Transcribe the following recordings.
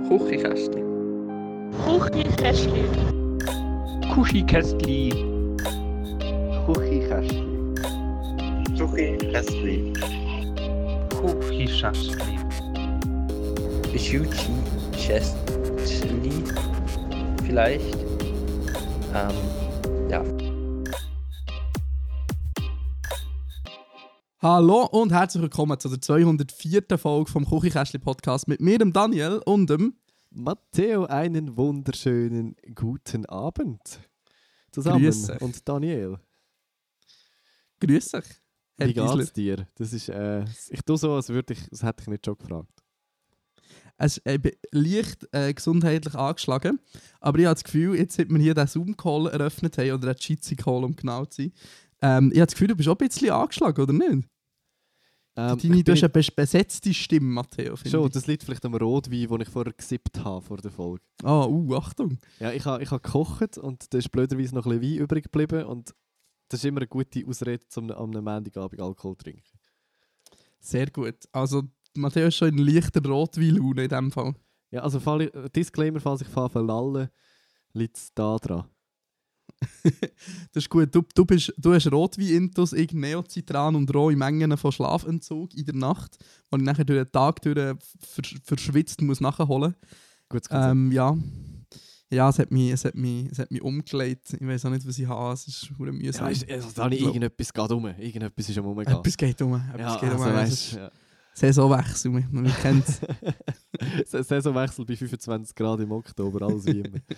Küchenkästchen. Küchenkästchen. Küchenkästli. Küchenkästchen. Küchenkästchen. Küchenkästli. Küchenkästchen. Vielleicht. Ja. Hallo und herzlich willkommen zu der 204. Folge vom Küchenkästchen-Podcast mit mir, dem Daniel und dem Matteo, einen wunderschönen guten Abend zusammen. Grüß euch. Und Daniel, Grüß dich, Herr wie Giesler. geht's dir? Das ist, ich tue so, als hätte ich nicht schon gefragt. Es ist leicht gesundheitlich angeschlagen, aber ich habe das Gefühl, jetzt seit wir hier den Zoom-Call eröffnet haben, oder den Jitsi-Call, um genau zu sein, ich habe das Gefühl, du bist auch ein bisschen angeschlagen, oder nicht? Du hast eine besetzte Stimme, Matteo, finde Schon, ich. das liegt vielleicht am Rotwein, den ich vorher gesippt habe vor der Folge. Achtung. Ja, ich habe gekocht und da ist blöderweise noch ein bisschen Wein übrig geblieben und das ist immer eine gute Ausrede, um am Montagabend Alkohol zu trinken. Sehr gut. Also, Matteo ist schon in leichter Rotweinlaune in diesem Fall. Ja, also Disclaimer, falls ich verlalle, liegt es da dran. Das ist gut. Du hast Rotwein-Intus, ich Neocitran und rohe Mengen von Schlafentzug in der Nacht, die ich nachher durch den Tag verschwitzt muss nachholen. Gutes Konzept. Ja, es hat mich umgelegt. Ich weiß auch nicht, was ich habe. Es ist verdammt mühsam. Irgendetwas geht um. Irgendetwas ist am Umgehen. Etwas geht um. Es ist Saisonwechsel. Man kennt es. Saisonwechsel bei 25 Grad im Oktober, alles wie immer.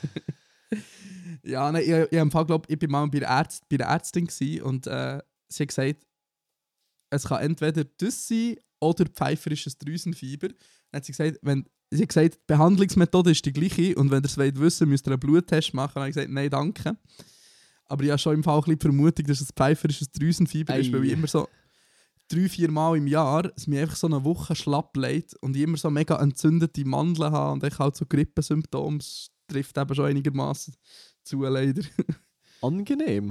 Ja, nein, ich war mal bei der Ärztin gewesen und sie hat gesagt, es kann entweder das sein oder pfeiferisches Drüsenfieber. Dann hat sie gesagt, sie hat gesagt, die Behandlungsmethode ist die gleiche und wenn ihr es wissen wollt, müsst ihr einen Bluttest machen. Dann habe ich gesagt, nein, danke. Aber ich habe schon im Fall ein bisschen die Vermutung, dass es pfeiferisches Drüsenfieber ist, weil ich immer so 3-4 Mal im Jahr es mir einfach so eine Woche schlapp legt und ich immer so mega entzündete Mandeln habe und ich halt so Grippesymptome. Das trifft eben schon einigermaßen zu, leider. Angenehm.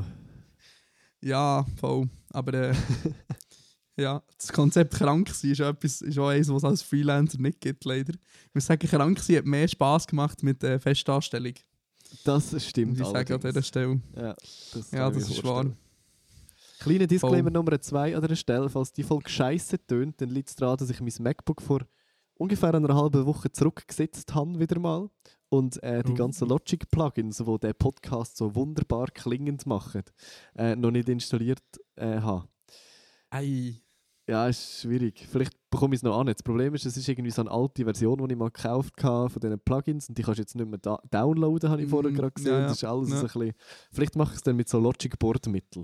Ja, voll. Aber ja, das Konzept krank sein ist auch eins, was es als Freelancer nicht gibt, leider. Ich muss sagen, krank sein hat mehr Spass gemacht mit Festanstellung. Das stimmt. Muss ich sagen an dieser Stelle. Ja, das ist wahr. Kleiner Disclaimer Nummer 2 an dieser Stelle. Falls die Folge scheisse tönt, dann liegt es daran, dass ich mein MacBook vor ungefähr einer halben Woche zurückgesetzt habe, wieder mal. Und die ganzen Logic-Plugins, die den Podcast so wunderbar klingend machen, noch nicht installiert habe. Ei. Ja, ist schwierig. Vielleicht bekomme ich es noch an. Das Problem ist, es ist irgendwie so eine alte Version, die ich mal gekauft habe von diesen Plugins und die kannst du jetzt nicht mehr downloaden, habe ich vorher gerade gesehen. Ja. Das ist alles ein bisschen... Vielleicht mache ich es dann mit so Logic-Bordmittel.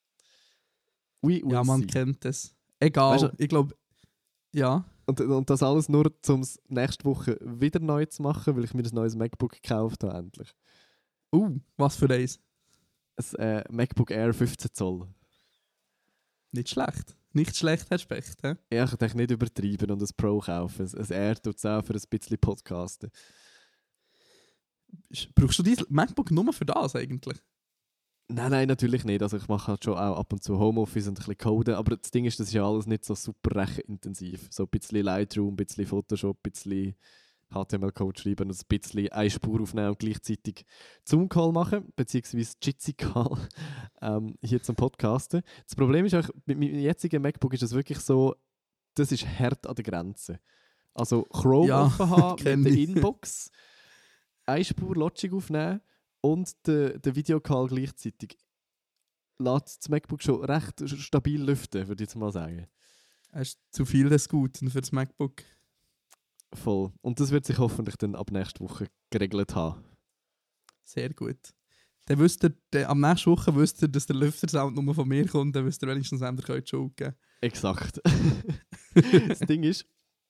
Ja, man kennt das. Egal, weißt du, ich glaube... Ja. Und das alles nur, um es nächste Woche wieder neu zu machen, weil ich mir ein neues MacBook gekauft habe, endlich. Was für eins? Ein MacBook Air 15 Zoll. Nicht schlecht. Nicht schlecht, Herr Specht. He? Ja, ich denke nicht übertreiben und ein Pro kaufen. Ein Air tut es auch für ein bisschen Podcasten. Brauchst du dieses MacBook nur für das eigentlich? Nein, natürlich nicht. Also ich mache halt schon auch ab und zu Homeoffice und ein bisschen Coden, aber das Ding ist, das ist ja alles nicht so super rechenintensiv. So ein bisschen Lightroom, ein bisschen Photoshop, ein bisschen HTML-Code schreiben und ein bisschen eine Spur aufnehmen und gleichzeitig Zoom-Call machen, beziehungsweise Jitsi-Call hier zum Podcasten. Das Problem ist auch, mit meinem jetzigen MacBook ist es wirklich so, das ist hart an der Grenze. Also Chrome offen haben mit der Inbox, eine Spur Logic aufnehmen und der Videocall gleichzeitig lässt das MacBook schon recht stabil lüften, würde ich jetzt mal sagen. Es ist zu viel des Guten für das MacBook. Voll. Und das wird sich hoffentlich dann ab nächster Woche geregelt haben. Sehr gut. Dann am nächsten Woche wisst ihr, dass der Lüftersound nur von mir kommt, dann wisst ihr wenigstens, wem ihr die Schuld geben könnt. Exakt. Das Ding ist,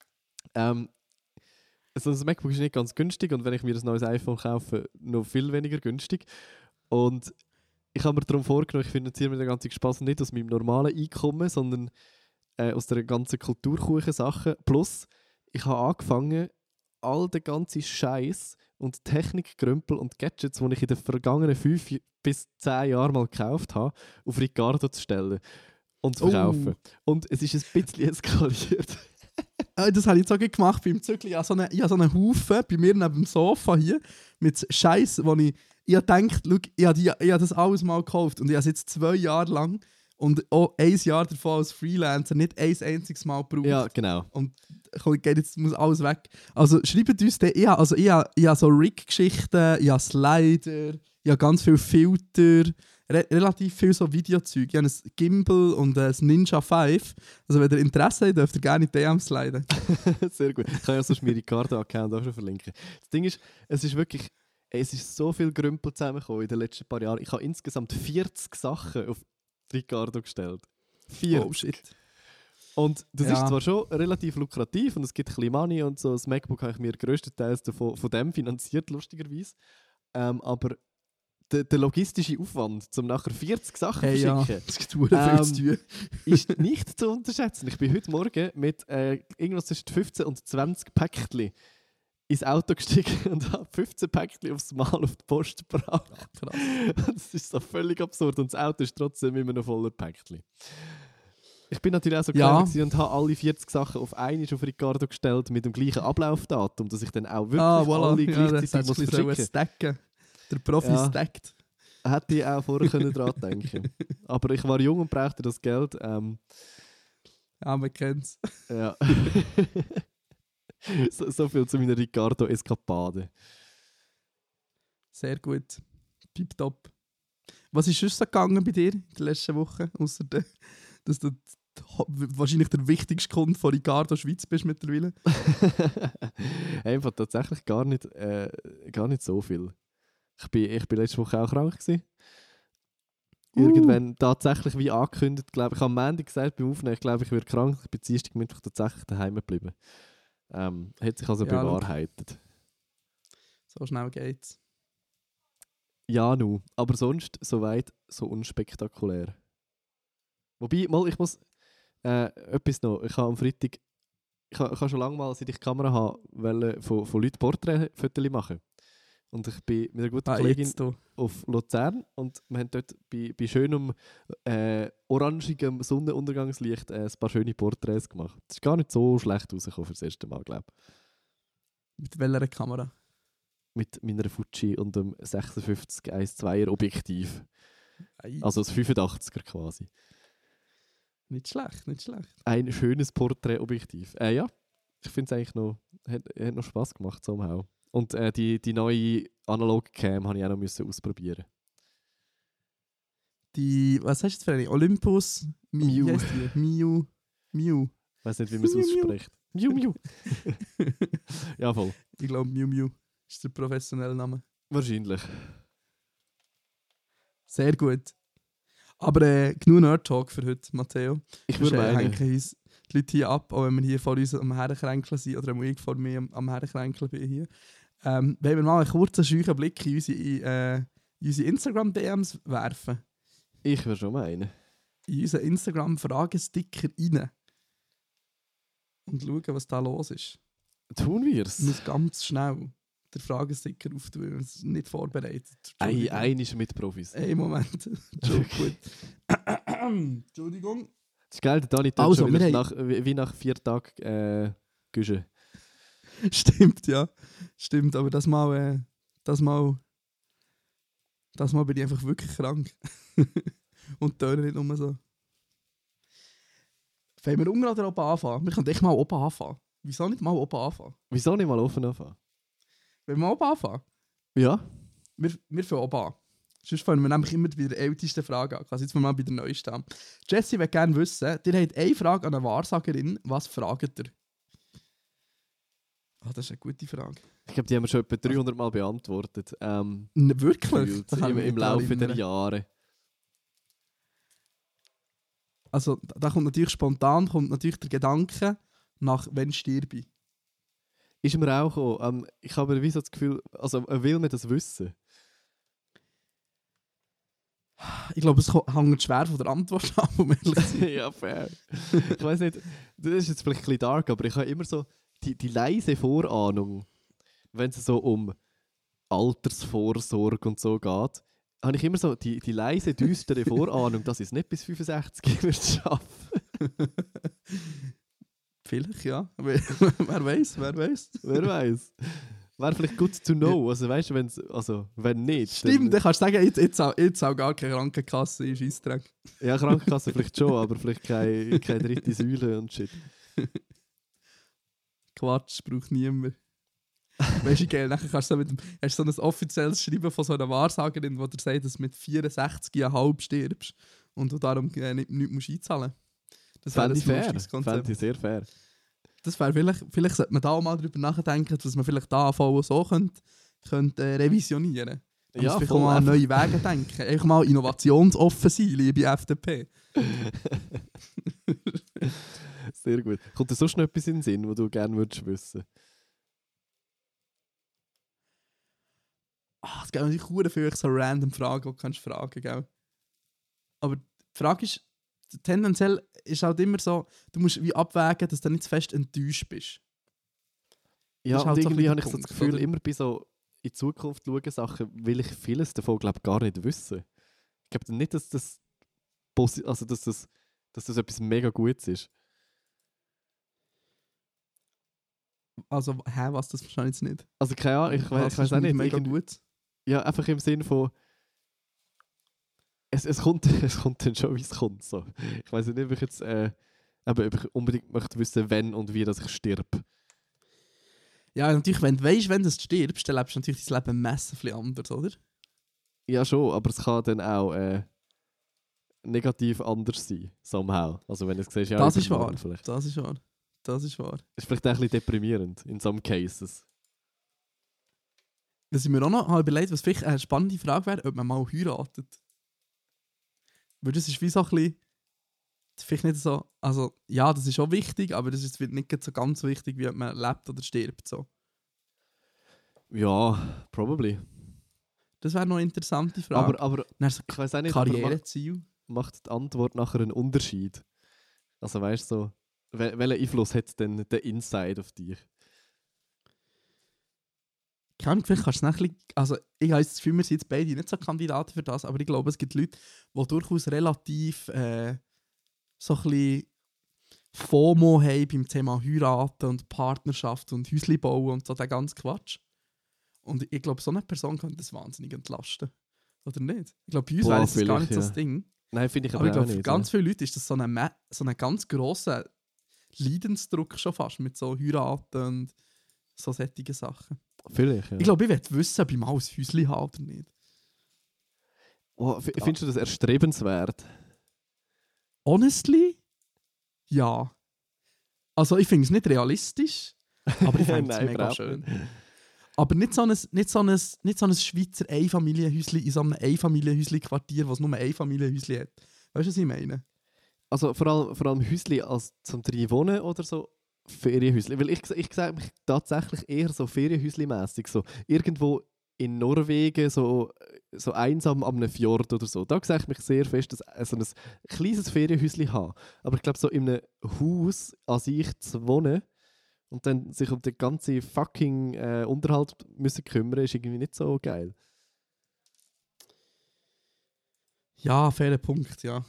also das MacBook ist nicht ganz günstig und wenn ich mir ein neues iPhone kaufe, noch viel weniger günstig. Und ich habe mir darum vorgenommen, ich finanziere mir den ganzen Spaß nicht aus meinem normalen Einkommen, sondern aus der ganzen Kulturkuchen-Sache. Plus, ich habe angefangen, all den ganzen Scheiß und Technikgrümpel und Gadgets, die ich in den vergangenen 5 bis 10 Jahren mal gekauft habe, auf Ricardo zu stellen und zu verkaufen. Und es ist ein bisschen eskaliert. das habe ich jetzt auch gemacht beim Zügel. Ich habe so einen Haufen bei mir neben dem Sofa hier mit Scheiß, wo ich dachte, schau, ich habe das alles mal gekauft und ich habe es jetzt 2 Jahre lang und auch 1 Jahr davon als Freelancer nicht ein einziges Mal gebraucht. Ja, genau. Und jetzt muss alles weg. Also schreibt uns den. Ich habe so Rig-Geschichten, ich habe Slider, ich habe ganz viele Filter, relativ viel so Videozeug. Ich habe ein Gimbal und ein Ninja 5. Also wenn ihr Interesse habt, dürft ihr gerne in die DMs sliden. Sehr gut. Ich kann ja sonst meinen Ricardo-Account auch schon verlinken. Das Ding ist, es ist so viel Grümpel zusammengekommen in den letzten paar Jahren. Ich habe insgesamt 40 Sachen auf Ricardo gestellt. 40. Oh shit. Und das ist zwar schon relativ lukrativ und es gibt ein bisschen Money und so. Das MacBook habe ich mir grösstenteils von dem finanziert, lustigerweise. Aber der logistische Aufwand, um nachher 40 Sachen zu verschicken, das gibt viel zu tun. ist nicht zu unterschätzen. Ich bin heute Morgen mit irgendwas zwischen 15 und 20 Päckchen ins Auto gestiegen und habe 15 Päckchen aufs Mal auf die Post gebracht. Krass. Das ist so völlig absurd und das Auto ist trotzdem immer noch voller Päckchen. Ich bin natürlich auch so clever und habe alle 40 Sachen auf einmal auf Ricardo gestellt mit dem gleichen Ablaufdatum, dass ich dann auch wirklich alle gleichzeitig muss verschicken. Stacken. Der Profi stackt. Hätte ich auch vorher dran denken können. Aber ich war jung und brauchte das Geld. Ja, man kennt's. Ja. so viel zu meiner Ricardo-Eskapade. Sehr gut. Tipptopp. Was ist sonst so gegangen bei dir in den letzten Wochen? Ausser dass du wahrscheinlich der wichtigste Kunde von Ricardo Schweiz bist mittlerweile. Einfach tatsächlich gar nicht so viel. Ich bin letzte Woche auch krank gewesen. Irgendwann tatsächlich wie angekündigt, glaube ich, am Montag gesagt beim Aufnehmen, ich glaube, ich werde krank. Ich bin Dienstag, Mittwoch tatsächlich daheim geblieben. Hat sich also bewahrheitet. So schnell geht's. Ja, nu. Aber sonst soweit so unspektakulär. Wobei, ich muss etwas noch. Ich habe am Freitag, ich habe schon lange mal, seit ich die Kamera habe, von Leuten Porträtfotos machen. Und ich bin mit einer guten Kollegin auf Luzern und wir haben dort bei schönem orangigem Sonnenuntergangslicht ein paar schöne Porträts gemacht. Das ist gar nicht so schlecht rausgekommen für das erste Mal, glaube ich. Mit welcher Kamera? Mit meiner Fuji und dem 56 1.2er Objektiv. Also das 85er quasi. Nicht schlecht, nicht schlecht. Ein schönes Porträtobjektiv. Ja, ich finde es eigentlich noch, hat noch Spass gemacht somehow. Und die neue Analog-Cam habe ich auch noch ausprobieren. Was hast du jetzt für eine? Olympus? Miu. Miu. Ich weiß nicht, wie man es ausspricht. Miu. Ja, voll. Ich glaube, Miu ist der professionelle Name. Wahrscheinlich. Sehr gut. Aber genug Nerd-Talk für heute, Matteo. Ich würde meinen. Hängen uns die Leute hier ab, auch wenn wir hier vor uns am Herrenkränkeln sind, oder ich vor mir am Herrenkränkeln bin hier. Wollen wir mal einen kurzen, scheuchen Blick in unsere Instagram-DMs werfen? Ich würde schon meinen. In unseren Instagram-Fragesticker rein. Und schauen, was da los ist. Tun wir es. Ich muss ganz schnell den Fragesticker auftun, wir sind nicht vorbereitet. Einisch mit Profis. Hey, Moment. Gut. Entschuldigung. Das ist geil, der Dani tut schon wie nach 4 Tagen Güsche. Stimmt, ja. Stimmt, aber das Mal bin ich einfach wirklich krank. Und töne nicht nur so. Wollen wir unten oder oben anfangen? Wir können echt mal oben anfangen. Wieso nicht mal oben anfangen? Wieso nicht mal offen anfangen? Wollen wir oben anfangen? Ja. Wir fangen oben an. Sonst fangen wir nämlich immer bei der ältesten Frage an. Also jetzt mal bei der neuesten an. Jessie will gerne wissen, ihr habt eine Frage an eine Wahrsagerin. Was fragt ihr? Das ist eine gute Frage. Ich glaube, die haben wir schon etwa 300 Mal beantwortet. Wirklich? Im Laufe der Jahre. Also da kommt natürlich spontan der Gedanke nach «Wann stirbe ich?». Ist mir auch gekommen. Ich habe wie so das Gefühl, also will man das wissen? Ich glaube, es hängt schwer von der Antwort ab, um ehrlich zu sein. Ja, fair. Ich weiß nicht, das ist jetzt vielleicht ein bisschen dark, aber ich habe immer so die leise Vorahnung, wenn es so um Altersvorsorge und so geht, habe ich immer so die leise, düstere Vorahnung, dass ich es nicht bis 65 wird schaffen. Vielleicht, ja. Wer weiß. Wer weiß. Wäre vielleicht gut to know. Also weißt du, wenn nicht. Stimmt, dann kannst du sagen, jetzt auch gar keine Krankenkasse in Scheissdreck. Ja, Krankenkasse vielleicht schon, aber vielleicht keine dritte Säule und shit. Quatsch, braucht niemand. Weißt du, geil, nachher hast du so ein offizielles Schreiben von so einer Wahrsagerin, wo dir sagt, dass du mit 64,5 stirbst und du darum nichts einzahlen musst. Das wäre fair. Fände ich sehr fair. Das wäre vielleicht sollte man da auch mal darüber nachdenken, dass man vielleicht da so könnte revisionieren. Da muss vielleicht auch mal an neue Wege denken. Einfach mal innovationsoffen sein, liebe FDP. Sehr gut. Kommt dir sonst noch etwas in den Sinn, was du gerne würdest wissen? Es gibt natürlich sehr viele so random Fragen, die du kannst fragen, gell? Aber die Frage ist, tendenziell ist halt immer so, du musst wie abwägen, dass du nicht zu fest enttäuscht bist. Ja, und halt irgendwie so habe ich so das Gefühl, oder? immer bei so in die Zukunft schauen Sachen, will ich vieles davon, glaube gar nicht wissen. Ich glaube nicht, dass das etwas mega Gutes ist. Also, was, das wahrscheinlich nicht. Also keine Ahnung, ich weiß auch nicht. Mega gut. Ja, einfach im Sinn von es kommt dann schon, wie es kommt. So. Ich weiß nicht, ob ich jetzt ob ich unbedingt möchte wissen, wenn und wie dass ich sterbe. Ja, natürlich, wenn du weißt, wenn du stirbst, dann lebst du natürlich dein Leben massiv anders, oder? Ja, schon, aber es kann dann auch negativ anders sein, somehow. Also wenn du es siehst, ja, das ist wahr. Vielleicht. Das ist wahr. Ist vielleicht auch ein bisschen deprimierend, in some cases. Was ich mir auch noch überlegt, was vielleicht eine spannende Frage wäre, ob man mal heiratet. Weil das ist wie so ein bisschen, vielleicht nicht so, also ja, das ist auch wichtig, aber das ist nicht so ganz wichtig, wie ob man lebt oder stirbt. So. Ja, probably. Das wäre noch eine interessante Frage. Aber dann so ich weiß auch nicht, Karriereziel. macht die Antwort nachher einen Unterschied? Also weißt du, so, welchen Einfluss hat denn der Inside auf dich? Vielleicht kannst du es ein bisschen, also ich habe das Gefühl, wir sind jetzt beide nicht so Kandidaten für das, aber ich glaube, es gibt Leute, die durchaus relativ so ein bisschen FOMO haben beim Thema Heiraten und Partnerschaft und Häusli bauen und so, der ganze Quatsch. Und ich glaube, so eine Person könnte das wahnsinnig entlasten. Oder nicht? Ich glaube, bei uns wäre das gar nicht so das Ding. Nein, finde ich aber ich glaube, für nicht, ganz viele Leute ist das so ein ganz grosser Leidensdruck schon fast mit so Heiraten und so solchen Sachen. Vielleicht, ja. Ich glaube, ich will wissen, ob ich mal ein Häuschen habe oder nicht. Oh, findest du das erstrebenswert? Honestly? Ja. Also ich finde es nicht realistisch, aber ich finde es mega schön. Aber nicht so ein Schweizer Einfamilienhäuschen in so einem Einfamilienhäuschen-Quartier, was nur ein Einfamilienhäuschen hat. Weißt du, was ich meine? Also vor allem Häuschen als zum drin wohnen oder so Ferienhäuschen? Weil ich sehe mich tatsächlich eher so Ferienhäuschen-mässig. So irgendwo in Norwegen, so einsam am einem Fjord oder so. Da sehe ich mich sehr fest, dass so ein kleines Ferienhäuschen habe. Aber ich glaube, so in einem Haus an sich zu wohnen und dann sich um den ganzen fucking Unterhalt müssen kümmern, ist irgendwie nicht so geil. Ja, fairer Punkt, ja.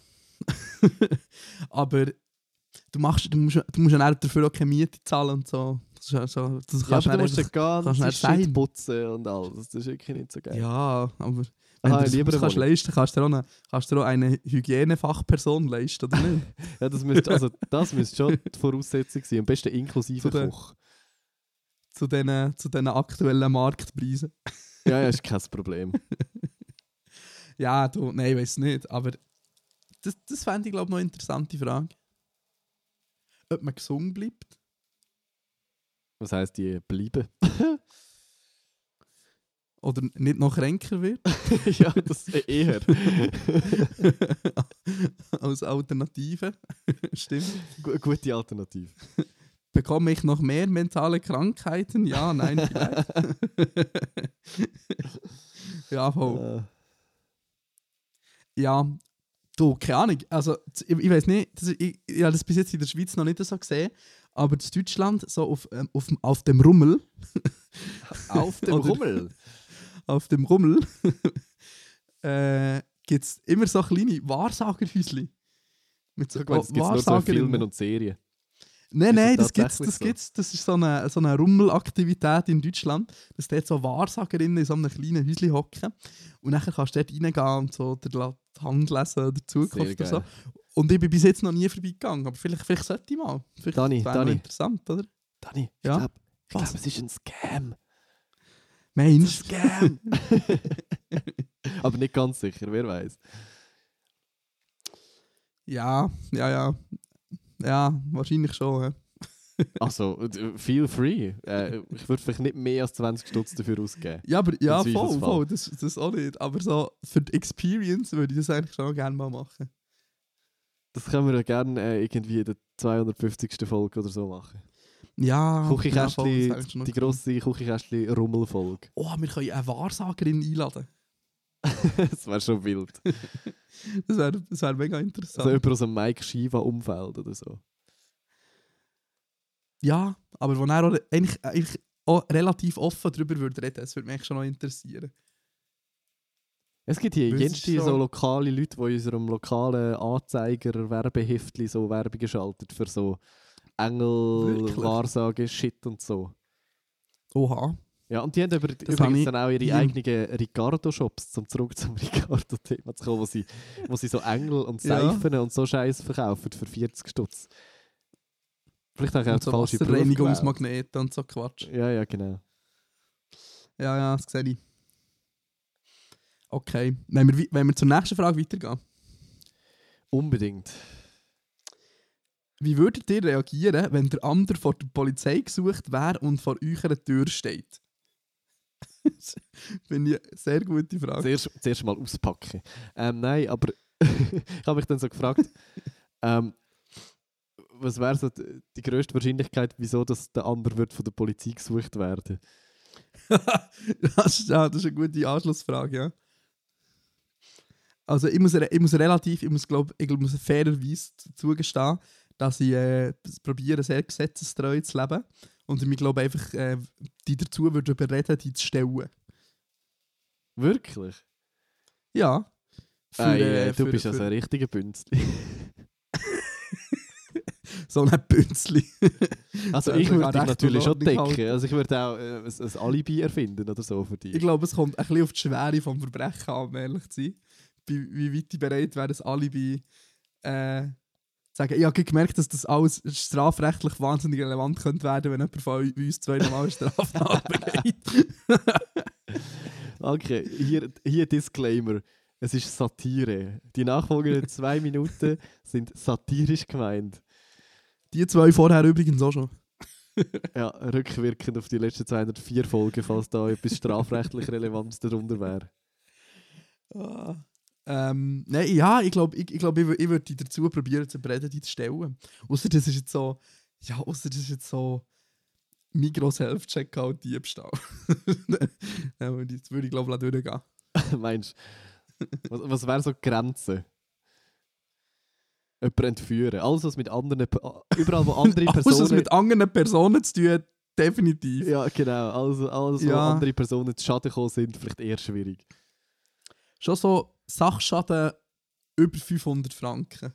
Aber du musst ja dafür auch keine Miete zahlen und so. Das kannst du musst den ganzen Shit putzen und alles. Das ist wirklich nicht so geil. Ja, aber wenn du das kannst leisten, kannst du auch eine Hygienefachperson leisten, oder nicht? Ja, das müsste schon die Voraussetzung sein. Am besten inklusive Koch. Zu diesen aktuellen Marktpreisen. Ja, ist kein Problem. Ja, nein, ich weiß nicht. Aber das fände ich, glaube ich, noch eine interessante Frage. Ob man gesund bleibt. Was heisst, die bleiben? Oder nicht noch kränker wird. Ja, das eher. Als Alternative. Stimmt. Gute Alternative. Bekomme ich noch mehr mentale Krankheiten? Ja, nein, vielleicht. Ja, voll. Ja, du, keine Ahnung. Also, ich weiß nicht, ich habe das bis jetzt in der Schweiz noch nicht so gesehen, aber in Deutschland, so auf dem Rummel. Auf dem Rummel? Auf dem Rummel gibt es immer so kleine Wahrsagerhäuschen. Mit so Guck mal, das gibt es nur so in Filmen und Serien. Nein, das tatsächlich gibt's, so? das gibt's. Das ist so eine Rummelaktivität in Deutschland, dass dort so Wahrsagerinnen in so einem kleinen Häuschen hocken und dann kannst du dort reingehen und so die Hand lesen oder Zukunft oder so. geil. Und ich bin bis jetzt noch nie vorbeigegangen, aber vielleicht sollte ich mal. Vielleicht Dani, wäre noch Dani. interessant, oder? Dani, ich Ja? glaube, Was? es ist ein Scam. Meinst du? Scam! Aber nicht ganz sicher, wer weiß. Ja, wahrscheinlich schon. Ja. Also, feel free. Ich würde vielleicht nicht mehr als 20 Stutz dafür ausgeben. Ja, aber ja, Im Zweifelsfall. voll, das auch nicht. Aber so für die Experience würde ich das eigentlich schon gerne mal machen. Das können wir ja gerne irgendwie in der 250. Folge oder so machen. Ja, Kuchikästli, ja, voll, das wäre eigentlich schon noch die cool. grosse Kuchikästli-Rummelfolge. Oh, wir können eine Wahrsagerin einladen. Das wäre schon wild. Das wär mega Also interessant. jemand aus dem Mike Shiva-Umfeld oder so. Ja, aber wo er auch eigentlich auch relativ offen darüber würde reden, das würde mich eigentlich schon noch interessieren. Es gibt hier Weil es jenste ist so- so lokale Leute, die in unserem lokalen Anzeiger Werbeheftli so Werbungen schalten für so Engel, Wirklich? Wahrsage, Shit und so. Oha. Ja, und die haben habe übrigens ich dann auch ihre hier- eigenen Ricardo-Shops, um zurück zum Ricardo-Thema zu kommen, wo sie so Engel und Ja. Seifen und so Scheiß verkaufen für 40 Stutz. Vielleicht habe ich auch Und die so falsche Beruf Wasserreinigungsmagneten und so Quatsch. gewählt. Ja, genau. Ja, das sehe ich. Okay, wenn wir zur nächsten Frage weitergehen. Unbedingt. Wie würdet ihr reagieren, wenn der andere vor der Polizei gesucht wäre und vor eurer Tür steht? Finde ich eine sehr gute Frage. Zuerst mal auspacken. Nein, aber ich habe mich dann so gefragt, was wäre so die grösste Wahrscheinlichkeit, wieso dass der andere wird von der Polizei gesucht werden? Das ist eine gute Anschlussfrage, ja. Also ich muss fairerweise zugestehen, dass ich probiere, sehr gesetzestreu zu leben. Und ich glaube einfach, die dazu würde überreden, die zu stellen. Wirklich? Ja. Du bist also ein richtiger Bünzli. so ein Bünzli. Also Ja, ich sogar würde dich Recht natürlich und schon Ordnung decken. halten. Also ich würde auch ein Alibi erfinden oder so für dich. Ich glaube, es kommt ein bisschen auf die Schwere vom Verbrechen an, um ehrlich zu sein. Wie weit ich bereit wäre, das Alibi zu sagen. Ich habe gemerkt, dass das alles strafrechtlich wahnsinnig relevant könnte werden, wenn jemand von uns zwei normal Straftat begeht. Okay, hier Disclaimer. Es ist Satire. Die nachfolgenden 2 Minuten sind satirisch gemeint. Die zwei vorher übrigens auch schon. Ja, rückwirkend auf die letzten 204 Folgen, falls da etwas strafrechtlich Relevantes darunter wäre. Nein, ja, ich glaube, ich würde die dazu probieren, zu bereden, die zu stellen. Außer das ist jetzt so Migros Self-Checkout Diebstahl. Das würde ich glaube ich durchgehen. Meinst du, was wäre so die Grenze? Jemanden entführen. Alles, was mit anderen... Überall, wo andere Alles, was Personen... mit anderen Personen zu tun hat, definitiv. Ja, genau. Alles, wo Ja. andere Personen zu Schaden gekommen sind, vielleicht eher schwierig. Schon so Sachschaden über 500 Franken.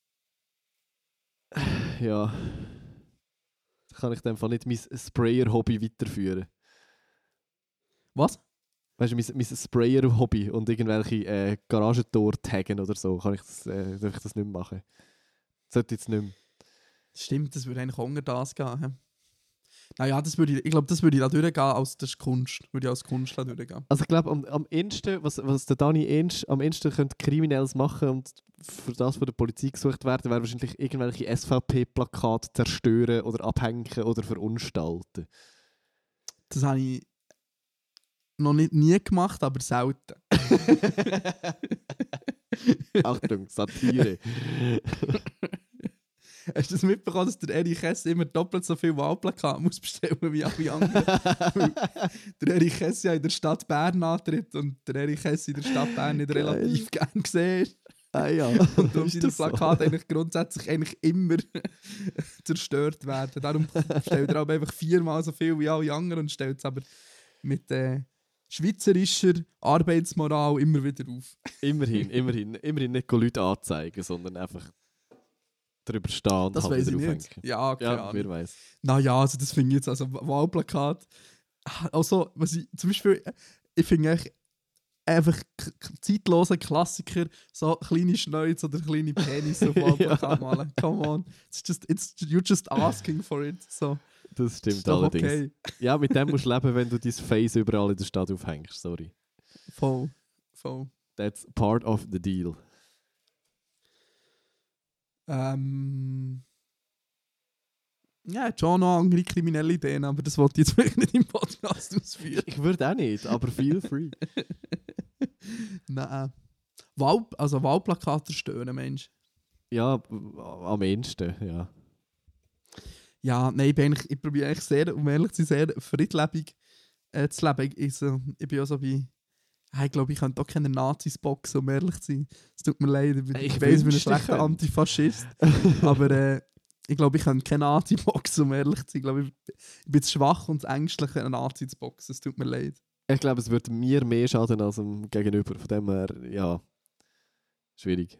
Ja. Da kann ich in dem Fall nicht mein Sprayer-Hobby weiterführen. Was? Weißt du, mein Sprayer-Hobby und irgendwelche Garagentore taggen oder so, darf ich das nicht mehr machen. Sollte jetzt nicht mehr. Stimmt, das würde eigentlich unter das gehen. He? Naja, ich glaube, das würde ich da durchgehen, als das ist Kunst. Würde ich als Kunst da durchgehen. Also ich glaube, am ehesten, was der Dani am ehesten könnte Kriminelles machen und für das von der Polizei gesucht werden, wäre wahrscheinlich irgendwelche SVP-Plakate zerstören oder abhängen oder verunstalten. Das habe ich noch nie gemacht, aber selten. Achtung, Satire. Hast du das mitbekommen, dass der Erich Hess immer doppelt so viel Wahlplakate muss bestellen wie alle anderen? Weil der Erich Hess ja in der Stadt Bern antritt und der Erich Hess in der Stadt Bern nicht Geil. relativ gern gesehen ist. Ah ja. Und darum Ist sind die das so? Plakate eigentlich grundsätzlich eigentlich immer zerstört werden. Darum stellt er aber einfach 4-mal so viel wie alle anderen und stellt es aber mit schweizerischer Arbeitsmoral immer wieder auf. Immerhin nicht Leute anzeigen, sondern einfach drüber stehen und Das halt weiß ich wieder nicht. aufhängen. Ja, keine Ja, Ahnung. wer weiß. Naja, also das finde ich jetzt, also Wahlplakat. Also, was ich zum Beispiel, ich finde eigentlich einfach zeitlose Klassiker, so kleine Schnäuze oder kleine Penis auf Wahlplakat malen. Come on. You're just asking for it. So, Das ist stimmt doch allerdings. okay. Ja, mit dem musst du leben, wenn du dein Face überall in der Stadt aufhängst. Sorry. Voll. That's part of the deal. Ja, schon noch andere kriminelle Ideen, aber das wollte ich jetzt wirklich nicht im Podcast ausführen. Ich würde auch nicht, aber feel free. Nein. Wahlplakate stören, Mensch. Ja, am ehesten, ja. Ja, nein, ich probiere eigentlich sehr, um ehrlich zu sein, sehr friedlebig zu leben. Ich bin ja so wie... Ich glaube, ich könnte auch keine Nazis boxen, um ehrlich zu sein. Es tut mir leid, ich weiss, ich bin ein schlechter Antifaschist. Aber ich glaube, ich könnte keine Nazi boxen, um ehrlich zu sein. Ich glaube, ich bin zu schwach und zu ängstlich, einen Nazi zu boxen. Es tut mir leid. Ich glaube, es würde mir mehr schaden als dem Gegenüber. Von dem her, ja, schwierig.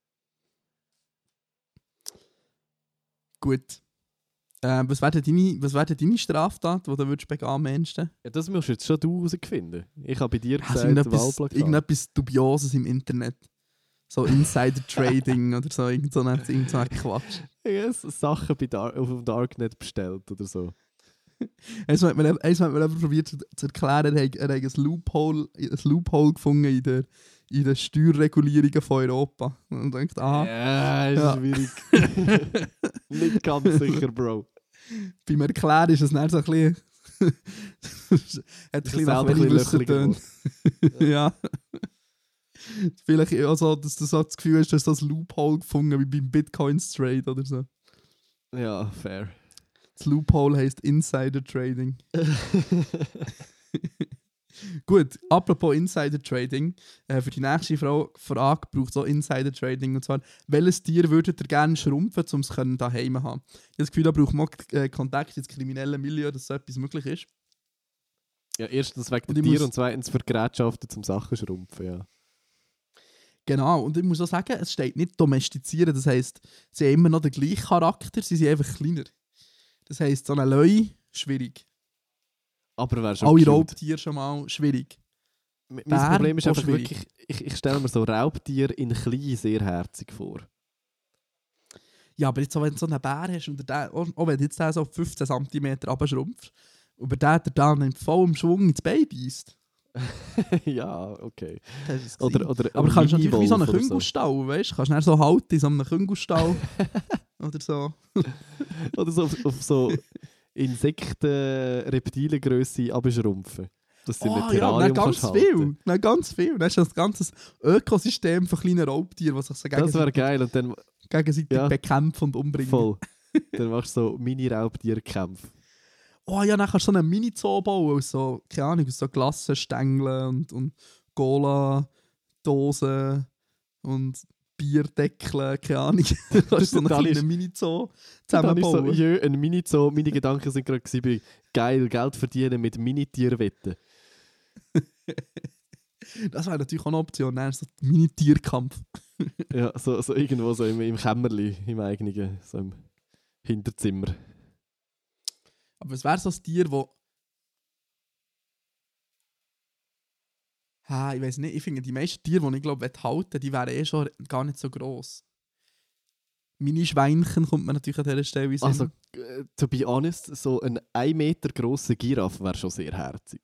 Gut. Was wäre denn deine Straftat, die du würdest begehen am ehesten? Ja, das musst jetzt schon du herausfinden. Ich habe bei dir Also gesagt, Wahlplakat. irgendetwas Dubioses im Internet. So Insider-Trading oder so, irgend so ein Quatsch. Yes, Sachen auf dem Darknet bestellt oder so. Eins hat mir einfach probiert zu erklären, er hat ein Loophole gefunden in den Steuerregulierungen von Europa. Und denkt, aha. Ja, ist Ja. schwierig. Nicht ganz sicher, Bro. Beim Erklären ist es dann so ein bisschen... hat ein bisschen nach selber ein wenig bisschen Wissen getönt. Ja. Vielleicht auch so, dass du so das Gefühl hast, du hast so ein Loophole gefunden, wie beim Bitcoin-Trade oder so. Ja, fair. Das Loophole heisst Insider-Trading. Gut, apropos Insider-Trading, für die nächste Frage braucht es auch Insider-Trading. Und zwar, welches Tier würdet ihr gerne schrumpfen, um es daheim zu haben? Ich habe das Gefühl, da braucht man Kontakt ins kriminelle Milieu, dass so etwas möglich ist. Ja, erstens wegen Und der ich Tier muss- und zweitens für Gerätschaften zum Sachen schrumpfen, ja. Genau, und ich muss auch sagen, es steht nicht domestizieren. Das heisst, sie haben immer noch den gleichen Charakter, sie sind einfach kleiner. Das heisst, so eine Löwe, schwierig. Aber wäre schon Alle cute. Raubtiere schon mal schwierig. Mein Bär, Problem ist auch einfach schwierig. wirklich, ich stelle mir so Raubtiere in klein sehr herzig vor. Ja, aber jetzt, auch wenn du so einen Bär hast und auch wenn du jetzt den so 15 cm abschrumpfst, aber der dann in vollem Schwung ins Bein beißt. Ja, okay. Das ist es Oder aber du kannst natürlich wie so einen Mini-Wolf oder Küngelstall, weißt du? Kannst du dann so halten in so einem Küngelstall. Oder so. Oder so auf so Insekten-Reptilengrösse abschrumpfen. Dass du in einem Ja, Terrarium dann kannst ganz halten. viel. Dann ganz viel. Dann hast du ein ganzes Ökosystem von kleinen Raubtieren, die sich so Das wäre geil. Und dann gegenseitig ja. bekämpfen und umbringen. voll. Dann machst du so Mini-Raubtierkämpfe. Oh ja, dann kannst du so einen Mini-Zoo bauen aus so, keine Ahnung, aus so Glassenstängeln und Cola-Dosen und Bierdeckeln, keine Ahnung. Du kannst so einen Total kleinen Mini-Zoo Dann ist so, zusammenbauen. jö, ein Mini-Zoo. Meine Gedanken sind gerade gewesen, geil, Geld verdienen mit Minitierwetten. Das wäre natürlich auch eine Option, dann so ein Mini-Tierkampf. Ja, so irgendwo so im Kämmerli, im eigenen, so im Hinterzimmer. Aber es wäre so ein Tier, das... Ich weiß nicht, ich finde, die meisten Tiere, die ich glaube, halten, die wären schon gar nicht so gross. Mini-Schweinchen kommt man natürlich an dieser Stelle in den Sinn. Also, to be honest, so ein 1 Meter grosser Giraffe wäre schon sehr herzig.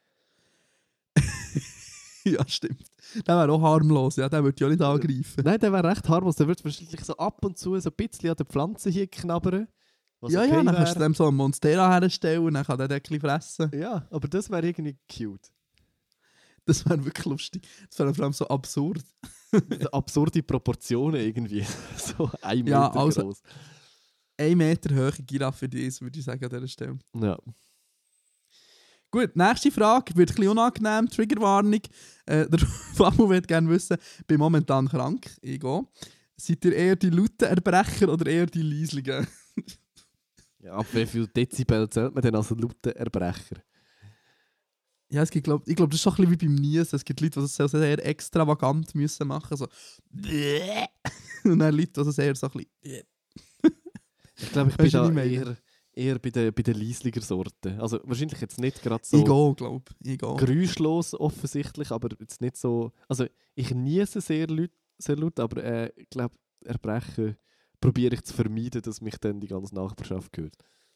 Ja, stimmt. Der wäre auch harmlos, ja, der würde ich auch nicht angreifen. Nein, der wäre recht harmlos. Der würde wahrscheinlich so ab und zu so ein bisschen an der Pflanze hier knabbern. Was Ja, okay dann kannst du wär. dem so ein Monstera herstellen und dann kann der ein bisschen fressen. Ja, aber das wäre irgendwie cute. Das wäre wirklich lustig. Das wäre vor allem so absurd. Absurde Proportionen irgendwie. So 1 Meter Ja, also- groß. 1 Meter hohe Giraffe für dich, würde ich sagen, an dieser Stelle. Ja. Gut, nächste Frage. Wird ein bisschen unangenehm. Triggerwarnung. Der Famu würde gerne wissen, ich bin momentan krank. Ich auch. Seid ihr eher die lauten Erbrecher oder eher die Leislichen? Ja, ab wie viel Dezibel zählt man denn als lauter Erbrecher? Ja, es gibt, ich glaube, das ist schon ein bisschen wie beim Niesen. Es gibt Leute, die das sehr extravagant müssen machen. So. Und dann Leute, die das eher so ein bisschen Ich glaube, ich bin Weisst du, da was ich meine? eher bei den leislicher Sorten. Also wahrscheinlich jetzt nicht gerade so Ich gehe, glaube ich. geräuschlos offensichtlich, aber jetzt nicht so... Also ich niese sehr laut, aber ich glaube, Erbrechen probiere ich zu vermeiden, dass mich dann die ganze Nachbarschaft hört.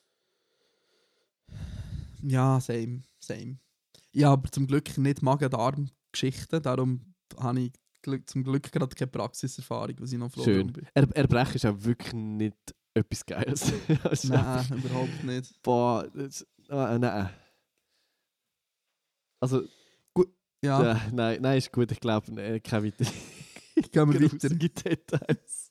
Ja, same. Ja, aber zum Glück nicht Magen-Darm-Geschichten, darum habe ich zum Glück gerade keine Praxiserfahrung, was ich noch froh Schön. bin. Erbrechen ist auch wirklich nicht etwas Geiles. Also Nein, überhaupt nicht. boah, nein. Also, Ja, nein, ist gut. Ich glaube, keine weiteren gehen wir weiter. grusige Details.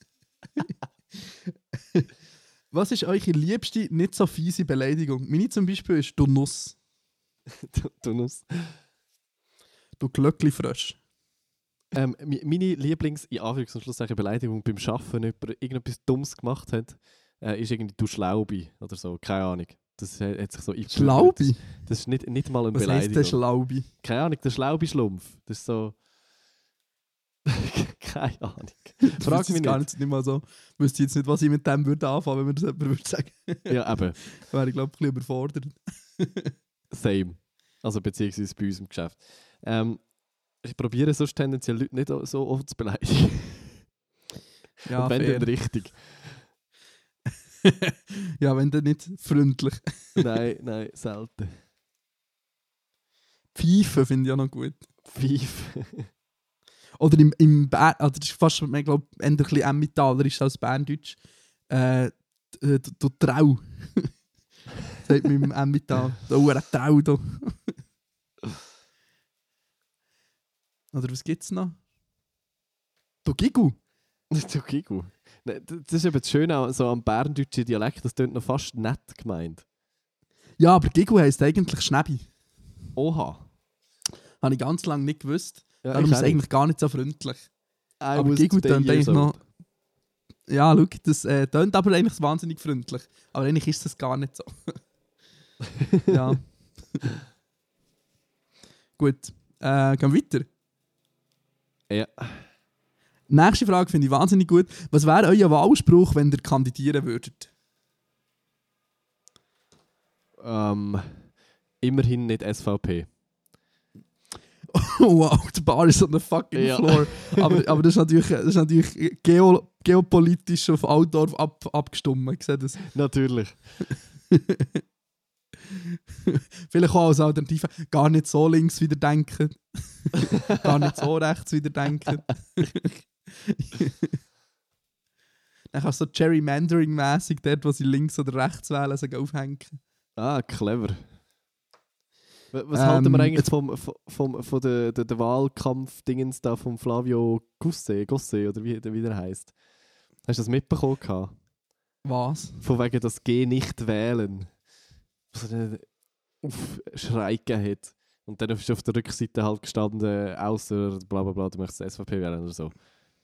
Was ist eure liebste, nicht so fiese Beleidigung? Meine zum Beispiel ist «Du Nuss», Du Nuss. «Du Glöckli-Frösch». Meine Lieblings-, in Anführungs- und Schlusszeichen, Beleidigung beim Arbeiten, wenn jemand irgendetwas Dummes gemacht hat, ist irgendwie «Du Schlaubi» oder so. Keine Ahnung. Das hat sich so eingebürgert. «Schlaubi»? Das ist nicht mal eine Was heisst Beleidigung. der «Schlaubi»? Keine Ahnung, der Schlaubi-Schlumpf. Das ist so... Keine Ahnung. Frag mich gar nicht mal so. Ich wüsste jetzt nicht, was ich mit dem würde anfangen, wenn mir das jemand würde sagen. Ja, eben. Wäre ich, glaube ich, ein bisschen überfordert. Same. Also beziehungsweise bei uns im Geschäft. Ich probiere sonst tendenziell Leute nicht so oft zu beleidigen. Ja, Und wenn fair. dann richtig. Ja, wenn dann nicht freundlich. Nein, selten. Pfeifen finde ich auch noch gut. Pfeife. Oder im Bern, also das ist fast, ich glaube, eher ein bisschen emmentaler als Berndeutsch. Du Trau. Sagt man im Emmental. Da eine Trau da. Oder was gibt's noch? Du Gigu. Du Gigu. Das ist eben das Schöne so am berndeutschen Dialekt, das klingt noch fast nett gemeint. Ja, aber Gigu heisst eigentlich Schnäbi. Oha. Habe ich ganz lange nicht gewusst. Ja, Darum ich ist es auch nicht. eigentlich gar nicht so freundlich. I Aber was Gigu today tönt eigentlich years noch... old. Ja, schau, das tönt aber eigentlich wahnsinnig freundlich. Aber eigentlich ist das gar nicht so. Ja. Gut. Gehen wir weiter. Ja. Nächste Frage finde ich wahnsinnig gut. Was wäre euer Wahlspruch, wenn ihr kandidieren würdet? Immerhin nicht SVP. Oh, wow, die Bar ist on the fucking Ja. floor. Aber das ist natürlich geopolitisch auf Altdorf abgestimmt. Ich sehe das. Natürlich. Vielleicht auch als Alternative gar nicht so links wieder denken. Gar nicht so rechts wieder denken. Dann kannst du so Gerrymandering-mässig dort, wo sie links oder rechts wählen, sich aufhängen. Ah, clever. Was halten wir eigentlich jetzt- von der Wahlkampf-Dingens da von Flavio Gosse oder wie der heisst? Hast du das mitbekommen gehabt? Was? Von wegen das G nicht wählen. Was er einen Schrei gegeben hat. Und dann ist auf der Rückseite halt gestanden, außer bla bla bla, du möchtest SVP wählen oder so.